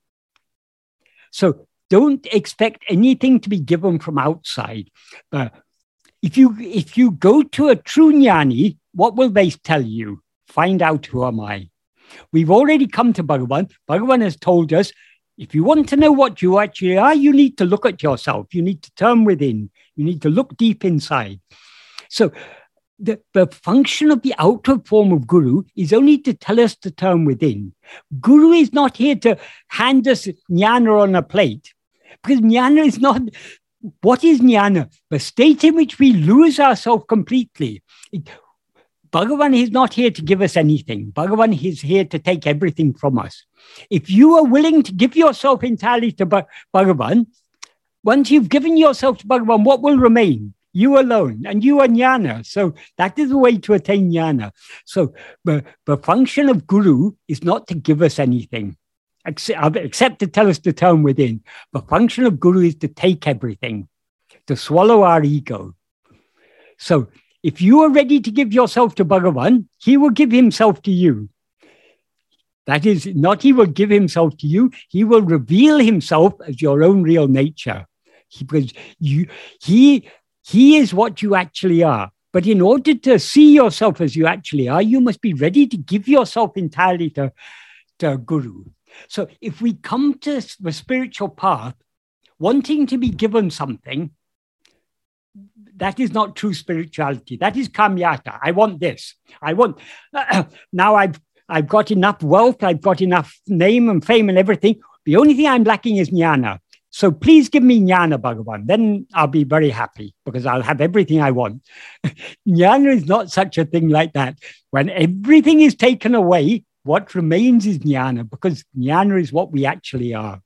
Speaker 2: So don't expect anything to be given from outside. But If you, if you go to a true jnani, what will they tell you? Find out who am I. We've already come to Bhagavan. Bhagavan has told us, if you want to know what you actually are, you need to look at yourself. You need to turn within. You need to look deep inside. So the, the function of the outer form of guru is only to tell us to turn within. Guru is not here to hand us jnana on a plate, because jnana is not... What is jnana? The state in which we lose ourselves completely. It, Bhagavan is not here to give us anything. Bhagavan is here to take everything from us. If you are willing to give yourself entirely to Bhagavan, once you've given yourself to Bhagavan, what will remain? You alone, and you are jnana. So that is the way to attain jnana. So the, the function of guru is not to give us anything. except, except to tell us to turn within. The function of Guru is to take everything, to swallow our ego. So if you are ready to give yourself to Bhagavan, he will give himself to you. That is, not he will give himself to you, he will reveal himself as your own real nature. He, because you, he, he is what you actually are. But in order to see yourself as you actually are, you must be ready to give yourself entirely to, to Guru. So if we come to the spiritual path, wanting to be given something, that is not true spirituality. That is kamyata. I want this. I want, uh, now I've, I've got enough wealth, I've got enough name and fame and everything. The only thing I'm lacking is jnana. So please give me jnana, Bhagavan. Then I'll be very happy because I'll have everything I want. Jnana is not such a thing like that. When everything is taken away, what remains is jnana, because jnana is what we actually are.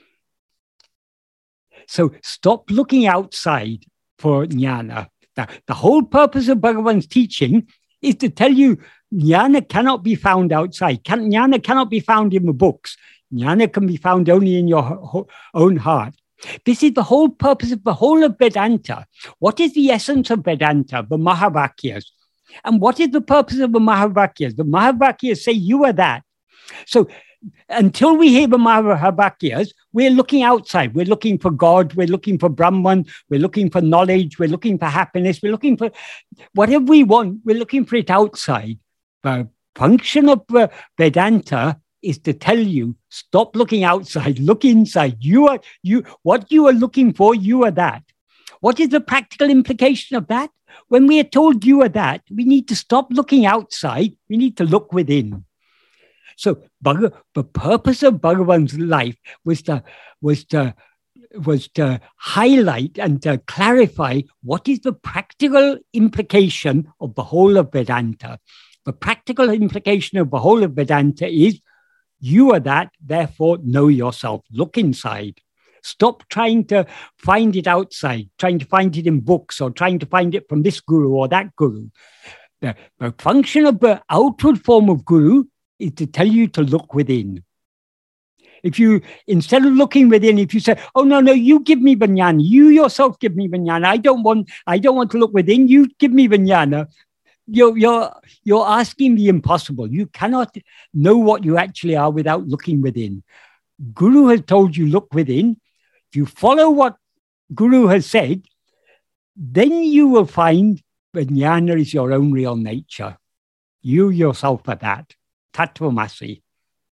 Speaker 2: So stop looking outside for jnana. The, the whole purpose of Bhagavan's teaching is to tell you jnana cannot be found outside. Can, jnana cannot be found in the books. Jnana can be found only in your ho- own heart. This is the whole purpose of the whole of Vedanta. What is the essence of Vedanta? The Mahavakyas. And what is the purpose of the Mahavakyas? The Mahavakyas say you are that. So until we hear the Mahavakyas, we're looking outside. We're looking for God. We're looking for Brahman. We're looking for knowledge. We're looking for happiness. We're looking for whatever we want. We're looking for it outside. The function of uh, Vedanta is to tell you, stop looking outside, look inside. You are you. What you are looking for, you are that. What is the practical implication of that? When we are told you are that, we need to stop looking outside. We need to look within. So Bhag- the purpose of Bhagavan's life was to, was to, was to highlight and to clarify what is the practical implication of the whole of Vedanta. The practical implication of the whole of Vedanta is you are that, therefore know yourself. Look inside. Stop trying to find it outside, trying to find it in books or trying to find it from this guru or that guru. The, the function of the outward form of guru is to tell you to look within. If you, instead of looking within, if you say, oh, no, no, you give me jnana, you yourself give me jnana, I don't want, I don't want to look within, you give me jnana. You're, you're, you're asking the impossible. You cannot know what you actually are without looking within. Guru has told you, look within. If you follow what Guru has said, then you will find that jnana is your own real nature. You yourself are that. Tattvamasi.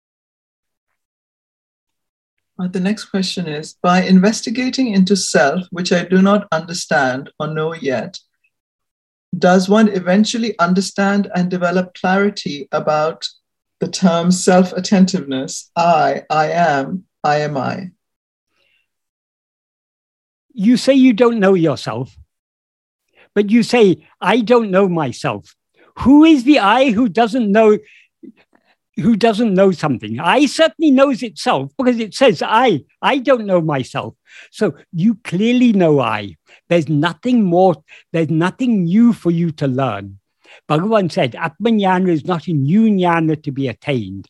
Speaker 1: Uh, the next question is, by investigating into self, which I do not understand or know yet, does one eventually understand and develop clarity about the term self-attentiveness, I, I am, I am I?
Speaker 2: You say you don't know yourself, but you say, I don't know myself. Who is the I who doesn't know, who doesn't know something? I certainly knows itself because it says I, I don't know myself. So you clearly know I. There's nothing more, there's nothing new for you to learn. Bhagavan said, Atmajnana is not a new jnana to be attained.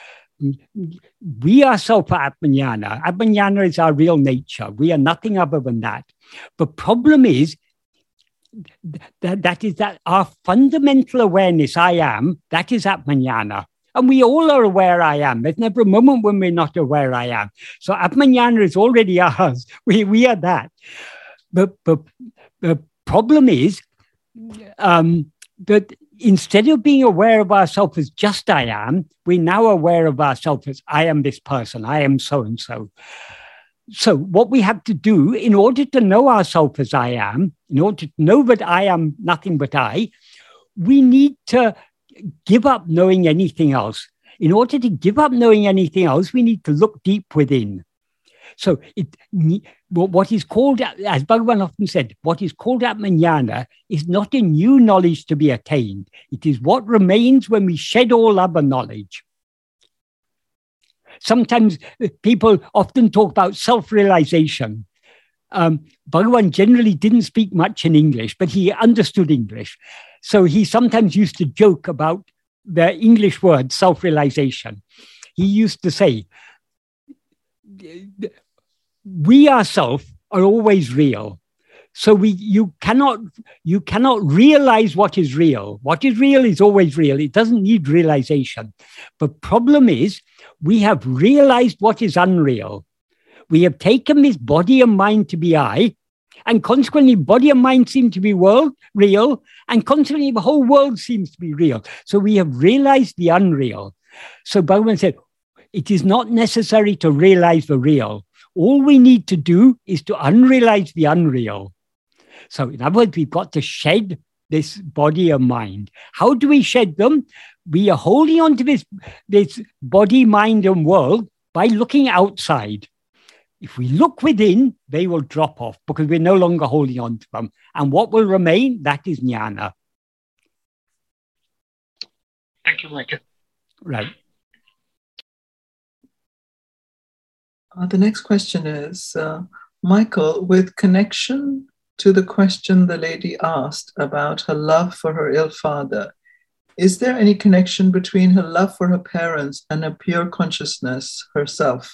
Speaker 2: We ourselves are Atmajnana. Atmajnana is our real nature. We are nothing other than that. The problem is that, that is that our fundamental awareness, I am, that is Atmajnana. And we all are aware I am. There's never a moment when we're not aware I am. So Atmajnana is already ours. We, we are that. But the, the problem is um, that instead of being aware of ourselves as just I am, we're now aware of ourselves as I am this person, I am so-and-so. So what we have to do in order to know ourselves as I am, in order to know that I am nothing but I, we need to give up knowing anything else. In order to give up knowing anything else, we need to look deep within. So it, what is called, as Bhagavan often said, what is called Atmajnana is not a new knowledge to be attained. It is what remains when we shed all other knowledge. Sometimes people often talk about self-realization. Um, Bhagavan generally didn't speak much in English, but he understood English. So he sometimes used to joke about the English word self-realization. He used to say, we ourselves are always real. So we, you cannot, you cannot realize what is real. What is real is always real. It doesn't need realization. But problem is, we have realized what is unreal. We have taken this body and mind to be I, and consequently, body and mind seem to be world real, and consequently, the whole world seems to be real. So we have realized the unreal. So Bhagavan said, it is not necessary to realize the real. All we need to do is to unrealize the unreal. So in other words, we've got to shed this body and mind. How do we shed them? We are holding on to this, this body, mind, and world by looking outside. If we look within, they will drop off because we're no longer holding on to them. And what will remain? That is jnana.
Speaker 3: Thank you, Michael.
Speaker 2: Right.
Speaker 1: Uh, the next question is, uh, Michael, with connection to the question the lady asked about her love for her ill father, is there any connection between her love for her parents and a pure consciousness herself?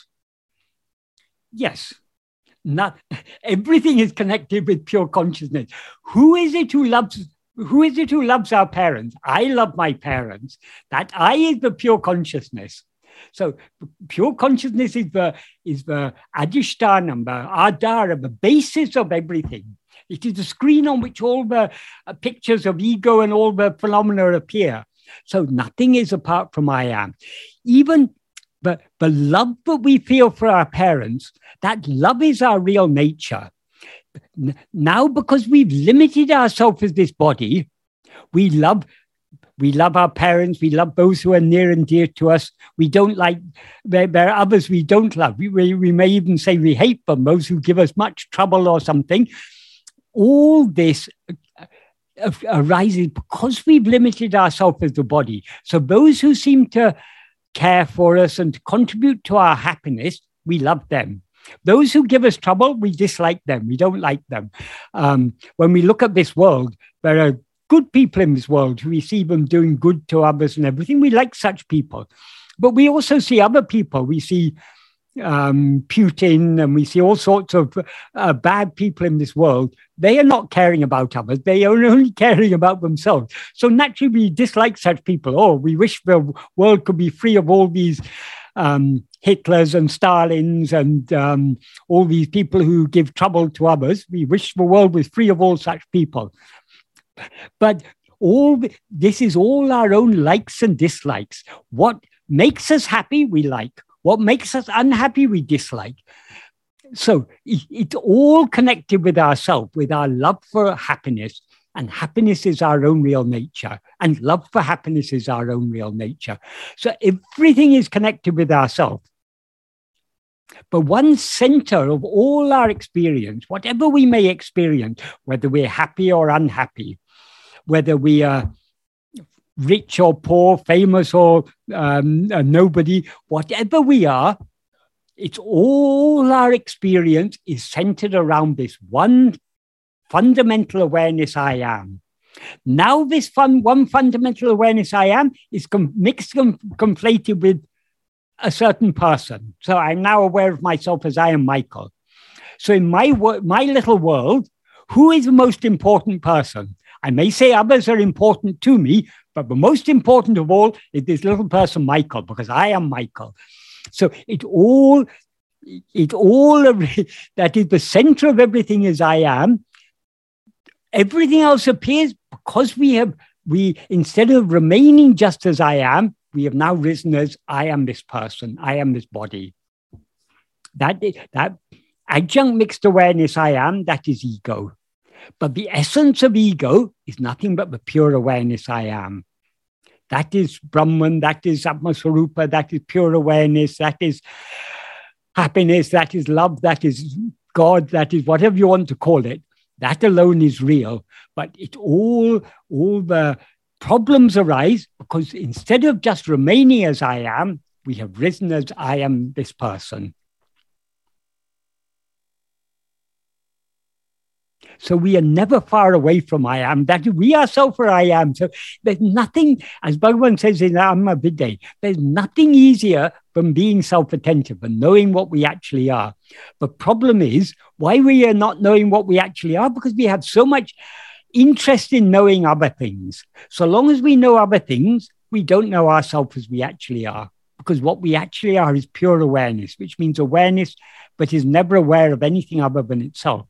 Speaker 2: Yes. Not everything is connected with pure consciousness. Who is it who loves who is it who loves our parents? I love my parents. That I is the pure consciousness. So pure consciousness is the is the adhishtanam, the adhara, the basis of everything. It is the screen on which all the uh, pictures of ego and all the phenomena appear. So nothing is apart from I am. Even the, the love that we feel for our parents, that love is our real nature. Now, because we've limited ourselves as this body, we love we love our parents, we love those who are near and dear to us. We don't like, there, there are others we don't love. We, we, we may even say we hate them, those who give us much trouble or something. All this arises because we've limited ourselves as the body. So those who seem to care for us and to contribute to our happiness, we love them. Those who give us trouble, we dislike them. We don't like them. Um, when we look at this world, there are good people in this world who we see them doing good to others and everything. We like such people. But we also see other people. We see um, Putin and we see all sorts of uh, bad people in this world. They are not caring about others. They are only caring about themselves. So naturally, we dislike such people. Oh, we wish the world could be free of all these um, Hitlers and Stalins and um, all these people who give trouble to others. We wish the world was free of all such people. But all this is all our own likes and dislikes. What makes us happy, we like. What makes us unhappy, we dislike. So it, it's all connected with ourselves, with our love for happiness. And happiness is our own real nature. And love for happiness is our own real nature. So everything is connected with ourselves. But one center of all our experience, whatever we may experience, whether we're happy or unhappy, whether we are rich or poor, famous or um, nobody, whatever we are, it's all our experience is centered around this one fundamental awareness I am. Now this fun, one fundamental awareness I am is com- mixed and conflated with a certain person. So I'm now aware of myself as I am Michael. So in my wo- my little world, who is the most important person? I may say others are important to me, but the most important of all is this little person, Michael, because I am Michael. So it all, it all, that is the center of everything is I am. Everything else appears because we have, we, instead of remaining just as I am, we have now risen as I am this person, I am this body. That, that adjunct mixed awareness I am, that is ego. But the essence of ego is nothing but the pure awareness I am. That is Brahman, that is Atmaswarupa, that is pure awareness, that is happiness, that is love, that is God, that is whatever you want to call it. That alone is real. But it all, all the problems arise because instead of just remaining as I am, we have risen as I am this person. So we are never far away from I am. That we ourselves are I am. So there's nothing, as Bhagavan says in Amma Vidyai, there's nothing easier from being self-attentive and knowing what we actually are. The problem is why we are not knowing what we actually are, because we have so much interest in knowing other things. So long as we know other things, we don't know ourselves as we actually are, because what we actually are is pure awareness, which means awareness, but is never aware of anything other than itself.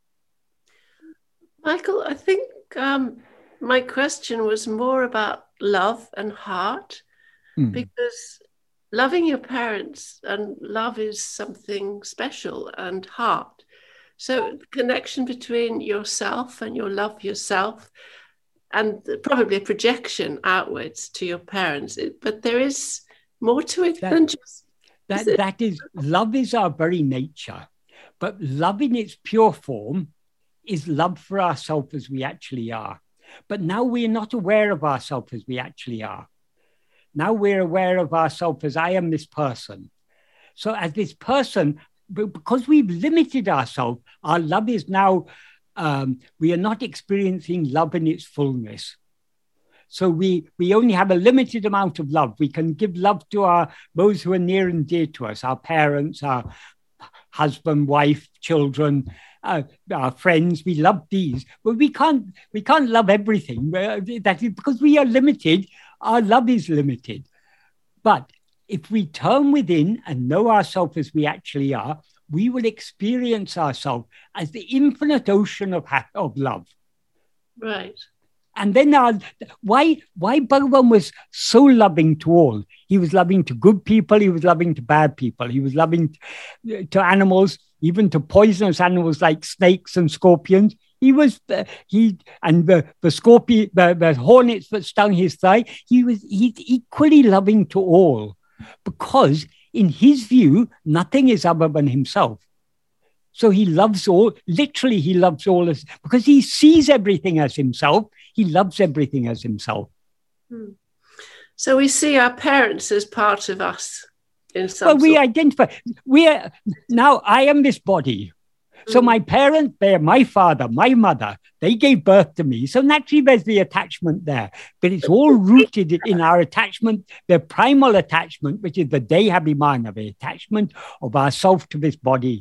Speaker 9: Michael, I think um, my question was more about love and heart, mm. because loving your parents and love is something special, and heart. So the connection between yourself and your love yourself, and probably a projection outwards to your parents. But there is more to it
Speaker 2: that,
Speaker 9: than just...
Speaker 2: That, is that is, love is our very nature. But love in its pure form is love for ourselves as we actually are. But now we're not aware of ourselves as we actually are. Now we're aware of ourselves as I am this person. So as this person, because we've limited ourselves, our love is now, um, we are not experiencing love in its fullness. So we, we only have a limited amount of love. We can give love to our those who are near and dear to us, our parents, our husband, wife, children, uh, our friends. We love these, but we can't we can't love everything. That is because we are limited. Our love is limited. But if we turn within and know ourselves as we actually are, we will experience ourselves as the infinite ocean of ha- of love.
Speaker 9: Right.
Speaker 2: And then our, why, why Bhagavan was so loving to all. He was loving to good people. He was loving to bad people. He was loving to, to animals, even to poisonous animals like snakes and scorpions. He was, uh, he, and the, the scorpion, the, the hornets that stung his thigh, he was, he's equally loving to all, because in his view, nothing is other than himself. So he loves all, literally he loves all, as, because he sees everything as himself. He loves everything as himself.
Speaker 9: Hmm. So we see our parents as part of us in some
Speaker 2: Well, we
Speaker 9: sort.
Speaker 2: identify, we are, now I am this body. So my parents, they're my father, my mother, they gave birth to me. So naturally there's the attachment there, but it's all rooted in our attachment, the primal attachment, which is the Dehabhimana, the attachment of ourself to this body.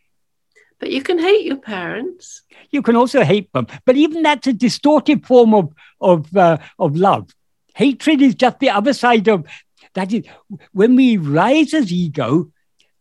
Speaker 9: But you can hate your parents.
Speaker 2: You can also hate them. But even that's a distorted form of, of, uh, of love. Hatred is just the other side of, that is, when we rise as ego,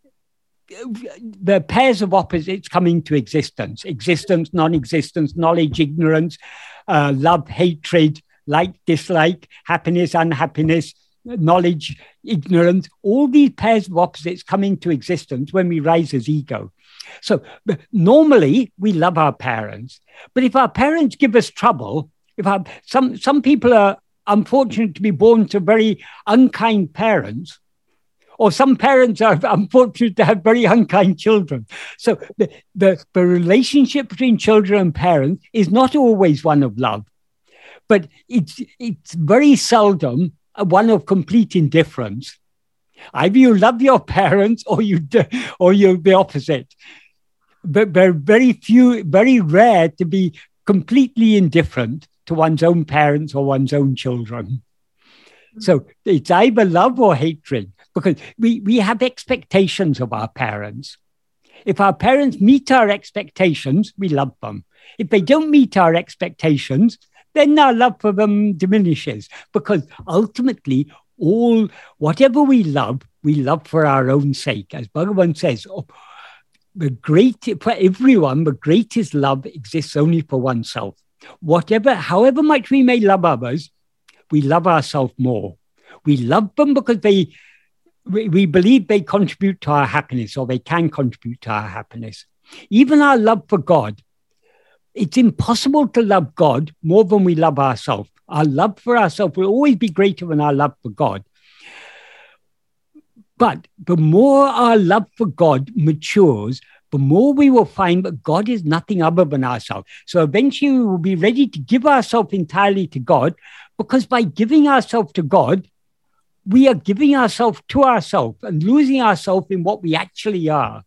Speaker 2: the pairs of opposites come into existence. Existence, non-existence, knowledge, ignorance, uh, love, hatred, like, dislike, happiness, unhappiness, knowledge, ignorance. All these pairs of opposites come into existence when we rise as ego. So normally we love our parents, but if our parents give us trouble, if our, some, some people are unfortunate to be born to very unkind parents, or some parents are unfortunate to have very unkind children. So the, the, the relationship between children and parents is not always one of love, but it's, it's very seldom one of complete indifference. Either you love your parents or you do, or you're the opposite. But they're very few, very rare to be completely indifferent to one's own parents or one's own children. So it's either love or hatred, because we, we have expectations of our parents. If our parents meet our expectations, we love them. If they don't meet our expectations, then our love for them diminishes, because ultimately, all, whatever we love, we love for our own sake. As Bhagavan says, oh, the great, for everyone, the greatest love exists only for oneself. Whatever, however much we may love others, we love ourselves more. We love them because they, we, we believe they contribute to our happiness, or they can contribute to our happiness. Even our love for God, it's impossible to love God more than we love ourselves. Our love for ourselves will always be greater than our love for God. But the more our love for God matures, the more we will find that God is nothing other than ourselves. So eventually we will be ready to give ourselves entirely to God, because by giving ourselves to God, we are giving ourselves to ourselves and losing ourselves in what we actually are.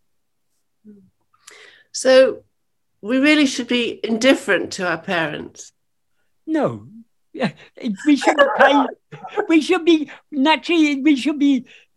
Speaker 9: So we really should be indifferent to our parents.
Speaker 2: No. We should be, we should be naturally, we should be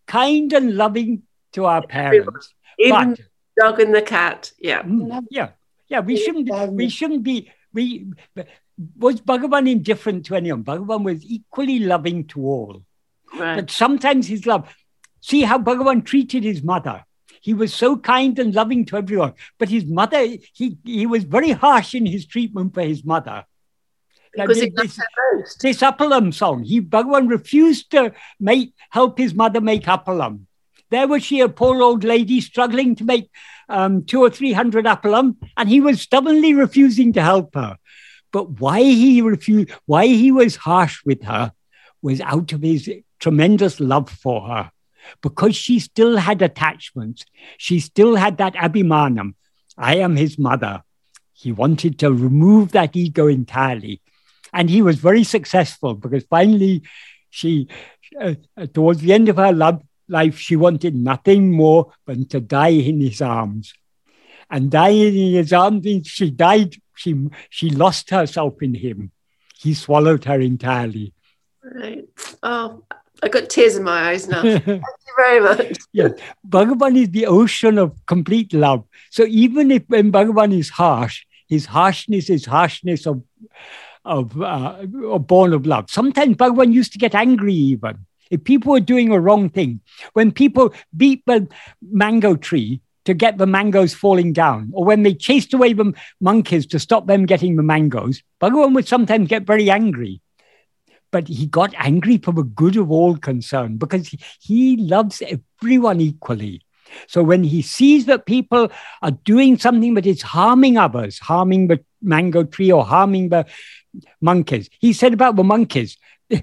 Speaker 2: kind and loving to our parents.
Speaker 9: Even
Speaker 2: but,
Speaker 9: the dog and the cat. Yeah.
Speaker 2: Yeah. Yeah. We shouldn't, we shouldn't be, we, was Bhagavan indifferent to anyone? Bhagavan was equally loving to all.
Speaker 9: Right.
Speaker 2: But sometimes his love, see how Bhagavan treated his mother. He was so kind and loving to everyone. But his mother, he, he was very harsh in his treatment for his mother.
Speaker 9: Because
Speaker 2: Now,
Speaker 9: he
Speaker 2: this,
Speaker 9: loves
Speaker 2: this Appalam song, he, Bhagavan refused to make, help his mother make Appalam. There was she, a poor old lady, struggling to make um, two or three hundred Appalam, and he was stubbornly refusing to help her. But why he refused, why he was harsh with her was out of his tremendous love for her. Because she still had attachments. She still had that abhimanam. I am his mother. He wanted to remove that ego entirely. And he was very successful because finally she, uh, towards the end of her love life, she wanted nothing more than to die in his arms. And dying in his arms means she died, she, she lost herself in him. He swallowed her entirely.
Speaker 9: Right. Oh, I got tears in my eyes now. Thank you very much.
Speaker 2: Yes, Bhagavan is the ocean of complete love. So even if when Bhagavan is harsh, his harshness is harshness of, of, uh, of born of love. Sometimes Bhagavan used to get angry even. If people were doing a wrong thing, when people beat the mango tree to get the mangoes falling down, or when they chased away the monkeys to stop them getting the mangoes, Bhagavan would sometimes get very angry. But he got angry for the good of all concerned because he, he loves everyone equally. So when he sees that people are doing something that is harming others, harming the mango tree or harming the monkeys, he said about the monkeys,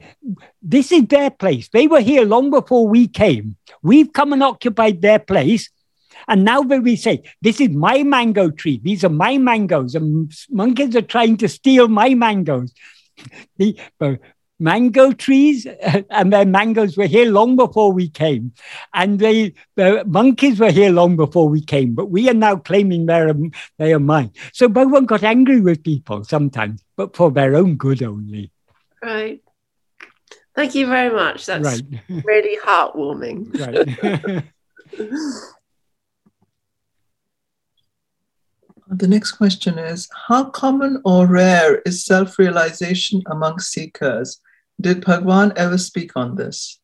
Speaker 2: this is their place. They were here long before we came. We've come and occupied their place. And now that we say, this is my mango tree, these are my mangoes, and monkeys are trying to steal my mangoes. The uh, mango trees and their mangoes were here long before we came. And they, the monkeys were here long before we came, but we are now claiming they're, they are mine. So Bhagavan got angry with people sometimes, but for their own good only.
Speaker 9: Right. Thank you very much. That's right. Really heartwarming.
Speaker 2: Right.
Speaker 1: The next question is, how common or rare is self-realization among seekers? Did Bhagavan ever speak on this?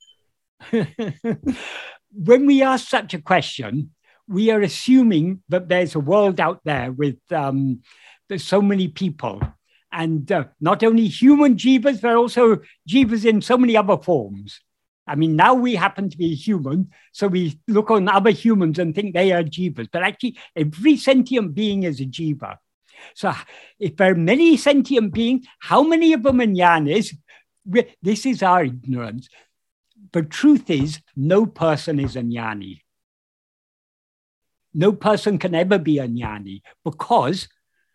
Speaker 2: When we ask such a question, we are assuming that there's a world out there with um, there's so many people. And uh, not only human jivas, but also jivas in so many other forms. I mean, now we happen to be human, so we look on other humans and think they are jivas. But actually, every sentient being is a jiva. So if there are many sentient beings, how many of them are jnanis? This is our ignorance. The truth is, no person is a jnani. No person can ever be a jnani because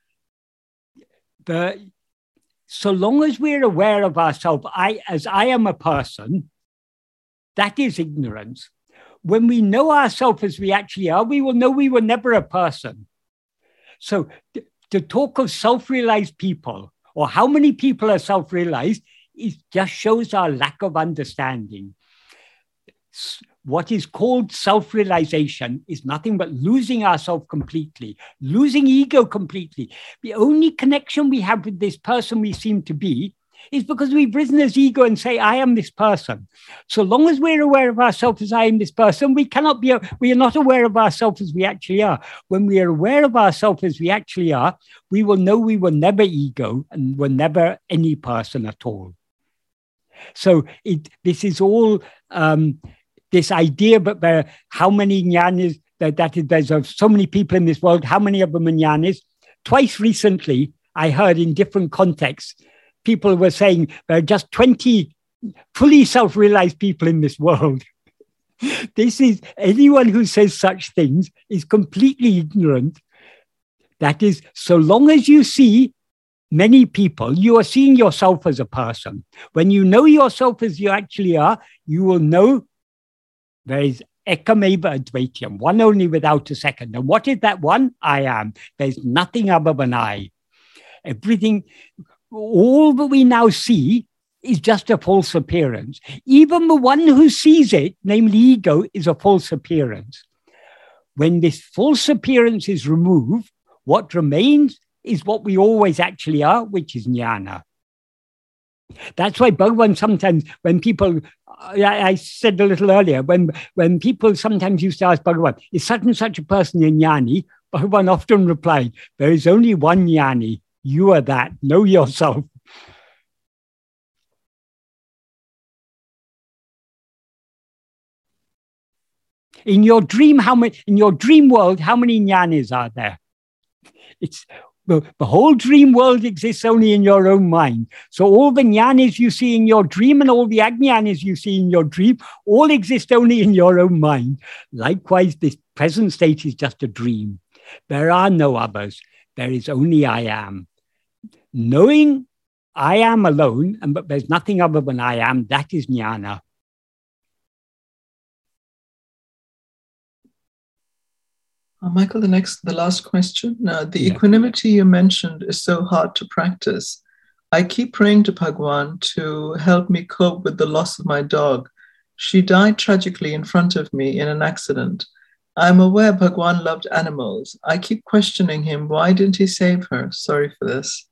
Speaker 2: the, so long as we're aware of ourselves, I, as I am a person, that is ignorance. When we know ourselves as we actually are, we will know we were never a person. So th- to talk of self-realized people, or how many people are self-realized, it just shows our lack of understanding. What is called self-realization is nothing but losing ourselves completely, losing ego completely. The only connection we have with this person we seem to be is because we've risen as ego and say, I am this person. So long as we're aware of ourselves as I am this person, we cannot be, we are not aware of ourselves as we actually are. When we are aware of ourselves as we actually are, we will know we were never ego and were never any person at all. So it, this is all, um, this idea, but there, how many jnanis, that, that is, there's uh, so many people in this world, how many of them are jnanis? Twice recently, I heard in different contexts, people were saying there are just twenty fully self-realized people in this world. This is, anyone who says such things is completely ignorant. That is, so long as you see many people, you are seeing yourself as a person. When you know yourself as you actually are, you will know there is ekameva advaityam, one only without a second. And what is that one? I am. There's nothing other than I. Everything, all that we now see is just a false appearance. Even the one who sees it, namely ego, is a false appearance. When this false appearance is removed, what remains is what we always actually are, which is jnana. That's why Bhagavan sometimes, when people, I, I said a little earlier, when, when people sometimes used to ask Bhagavan, is such and such a person a jnani? Bhagavan often replied, there is only one jnani. You are that. Know yourself. In your dream, how many, in your dream world, how many jnanis are there? It's the, the whole dream world exists only in your own mind. So all the jnanis you see in your dream and all the ajnanis you see in your dream all exist only in your own mind. Likewise, this present state is just a dream. There are no others. There is only I am. Knowing I am alone, and but there's nothing other than I am, that is jnana.
Speaker 1: Uh, Michael, the next, the last question. Uh, the
Speaker 2: Yeah.
Speaker 1: equanimity you mentioned is so hard to practice. I keep praying to Bhagwan to help me cope with the loss of my dog. She died tragically in front of me in an accident. I'm aware Bhagwan loved animals. I keep questioning him. Why didn't he save her? Sorry for this.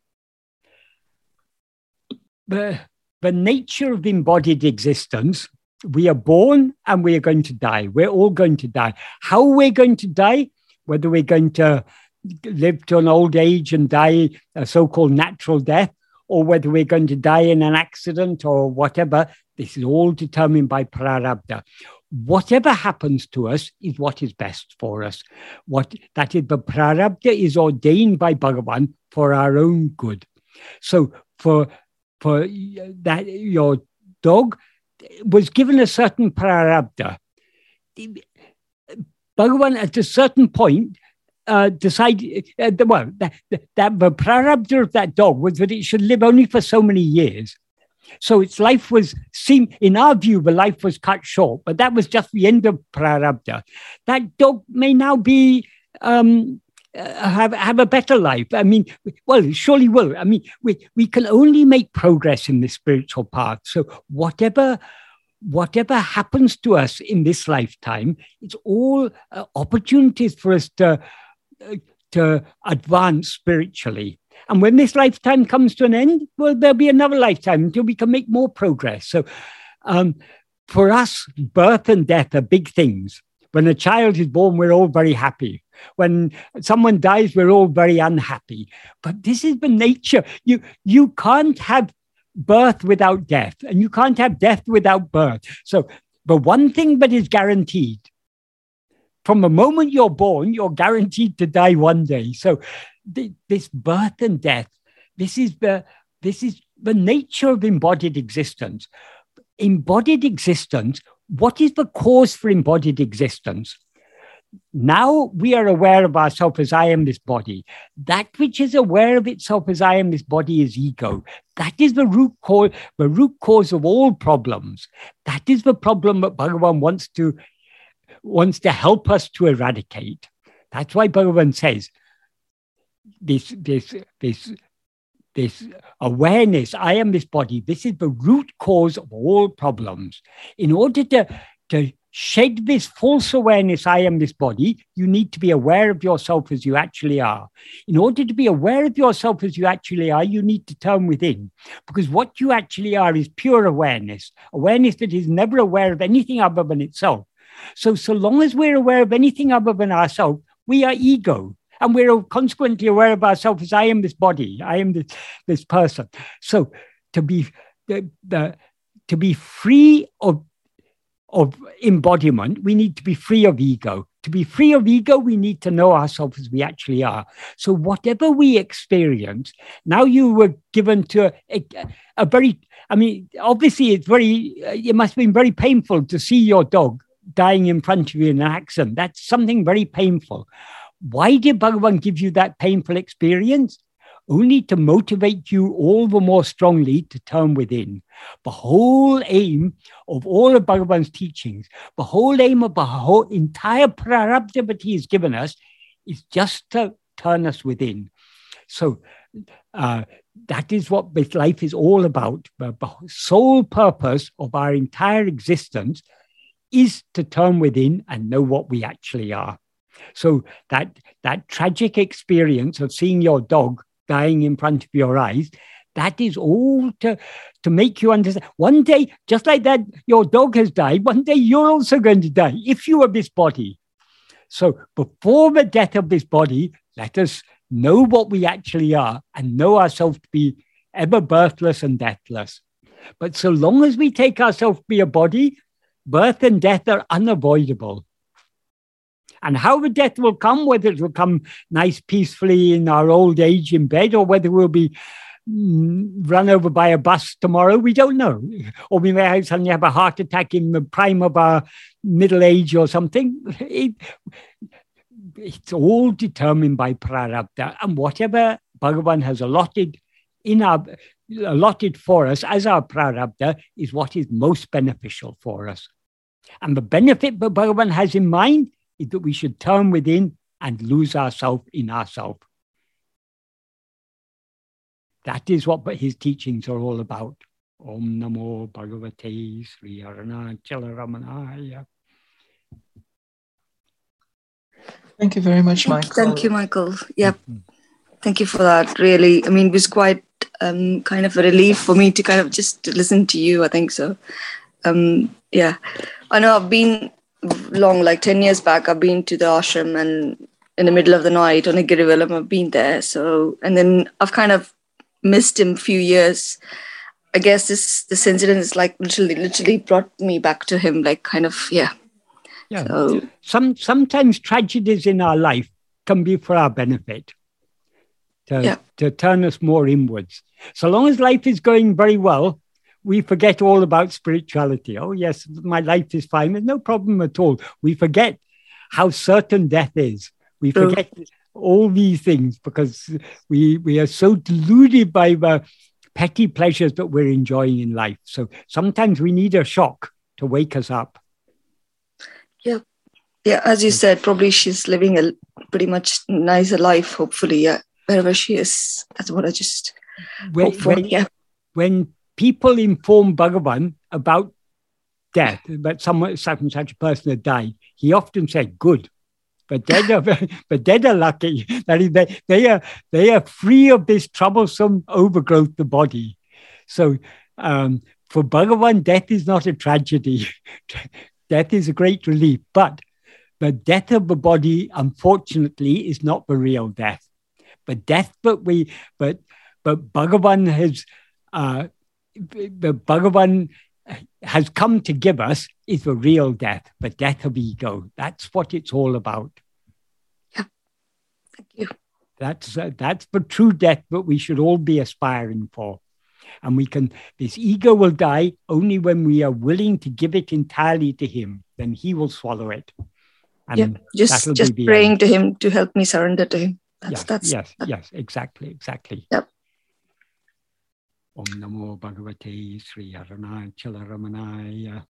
Speaker 2: The, the nature of embodied existence, we are born and we are going to die. We're all going to die. How we're going to die, whether we're going to live to an old age and die a so-called natural death, or whether we're going to die in an accident or whatever, this is all determined by prarabdha. Whatever happens to us is what is best for us. What that is, the prarabdha is ordained by Bhagavan for our own good. So for, for that, your dog was given a certain prarabdha. Bhagavan, at a certain point, uh, decided, uh, the, well, that, that the prarabdha of that dog was that it should live only for so many years. So its life was, seemed, in our view, the life was cut short, but that was just the end of prarabdha. That dog may now be, um, uh, have, have a better life. I mean, well, it surely will. I mean, we, we can only make progress in this spiritual path. So whatever, whatever happens to us in this lifetime, it's all uh, opportunities for us to, uh, to advance spiritually. And when this lifetime comes to an end, well, there'll be another lifetime until we can make more progress. So um, for us, birth and death are big things. When a child is born, we're all very happy. When someone dies, we're all very unhappy. But this is the nature. You, you can't have birth without death, and you can't have death without birth. So the one thing that is guaranteed, from the moment you're born, you're guaranteed to die one day. So th- this birth and death, this is the this is the nature of embodied existence. Embodied existence, what is the cause for embodied existence? Now we are aware of ourselves as I am this body. That which is aware of itself as I am this body is ego. That is the root cause, the root cause of all problems. That is the problem that Bhagavan wants to wants to help us to eradicate. That's why Bhagavan says this, this, this, this awareness, I am this body, this is the root cause of all problems. In order to, to shed this false awareness, I am this body, you need to be aware of yourself as you actually are. In order to be aware of yourself as you actually are, you need to turn within, because what you actually are is pure awareness, awareness that is never aware of anything other than itself. So, so long as we're aware of anything other than ourselves, we are ego. And we're consequently aware of ourselves as I am this body, I am this, this person. So to be, the, the, to be free of, of embodiment, we need to be free of ego. To be free of ego, we need to know ourselves as we actually are. So whatever we experience, now you were given to a, a very, I mean, obviously it's very, it must have been very painful to see your dog dying in front of you in an accident. That's something very painful. Why did Bhagavan give you that painful experience? Only to motivate you all the more strongly to turn within. The whole aim of all of Bhagavan's teachings, the whole aim of the whole entire prarabdha that he has given us is just to turn us within. So uh, that is what this life is all about. The sole purpose of our entire existence is to turn within and know what we actually are. So that, that tragic experience of seeing your dog dying in front of your eyes, that is all to, to make you understand. One day, just like that, your dog has died, one day you're also going to die if you are this body. So before the death of this body, let us know what we actually are and know ourselves to be ever birthless and deathless. But so long as we take ourselves to be a body, birth and death are unavoidable. And how the death will come, whether it will come nice peacefully in our old age in bed, or whether we'll be mm, run over by a bus tomorrow, we don't know. Or we may suddenly have a heart attack in the prime of our middle age or something. It, it's all determined by prarabdha, and whatever Bhagavan has allotted in our allotted for us as our prarabdha is what is most beneficial for us. And the benefit that Bhagavan has in mind is that we should turn within and lose ourselves in ourselves. That is what his teachings are all about. Om Namo Bhagavate Sri Arunachala Ramanaya.
Speaker 1: Thank you very much, Michael.
Speaker 7: Thank you, Michael. Yep. Mm-hmm. Thank you for that. Really, I mean, it was quite um, kind of a relief for me to kind of just listen to you. I think so. Um, yeah, I know I've been long, like ten years back, I've been to the ashram, and in the middle of the night on a Girivalam, I've been there. So, and then I've kind of missed him a few years. I guess this this incident is like literally, literally brought me back to him, like kind of, yeah.
Speaker 2: Yeah. So, Some sometimes tragedies in our life can be for our benefit, to, yeah. to turn us more inwards. So long as life is going very well, we forget all about spirituality. Oh, yes, my life is fine. There's no problem at all. We forget how certain death is. We forget oh. all these things because we, we are so deluded by the petty pleasures that we're enjoying in life. So sometimes we need a shock to wake us up.
Speaker 7: Yeah. Yeah, as you said, probably she's living a pretty much nicer life, hopefully, yeah, wherever she is. That's what I just
Speaker 2: when,
Speaker 7: hope for,
Speaker 2: when,
Speaker 7: yeah.
Speaker 2: When people inform Bhagavan about death, that someone, such and such a person had died, he often said, good. But dead are, but dead are lucky. That is, they, they, are, they are free of this troublesome overgrowth of the body. So um, for Bhagavan, death is not a tragedy. Death is a great relief. But the death of the body, unfortunately, is not the real death. But death, but we, but but Bhagavan has, uh, the Bhagavan has come to give us is the real death, the death of ego. That's what it's all about.
Speaker 7: Yeah, thank you.
Speaker 2: That's uh, that's the true death that we should all be aspiring for. And we can, this ego will die only when we are willing to give it entirely to him. Then he will swallow it. And
Speaker 7: yeah, just just praying to him to help me surrender to him. That's,
Speaker 2: yes,
Speaker 7: that's,
Speaker 2: yes,
Speaker 7: that.
Speaker 2: yes, exactly, exactly.
Speaker 7: Yep.
Speaker 2: Om Namo Bhagavate Sri Arunachala Ramanaya.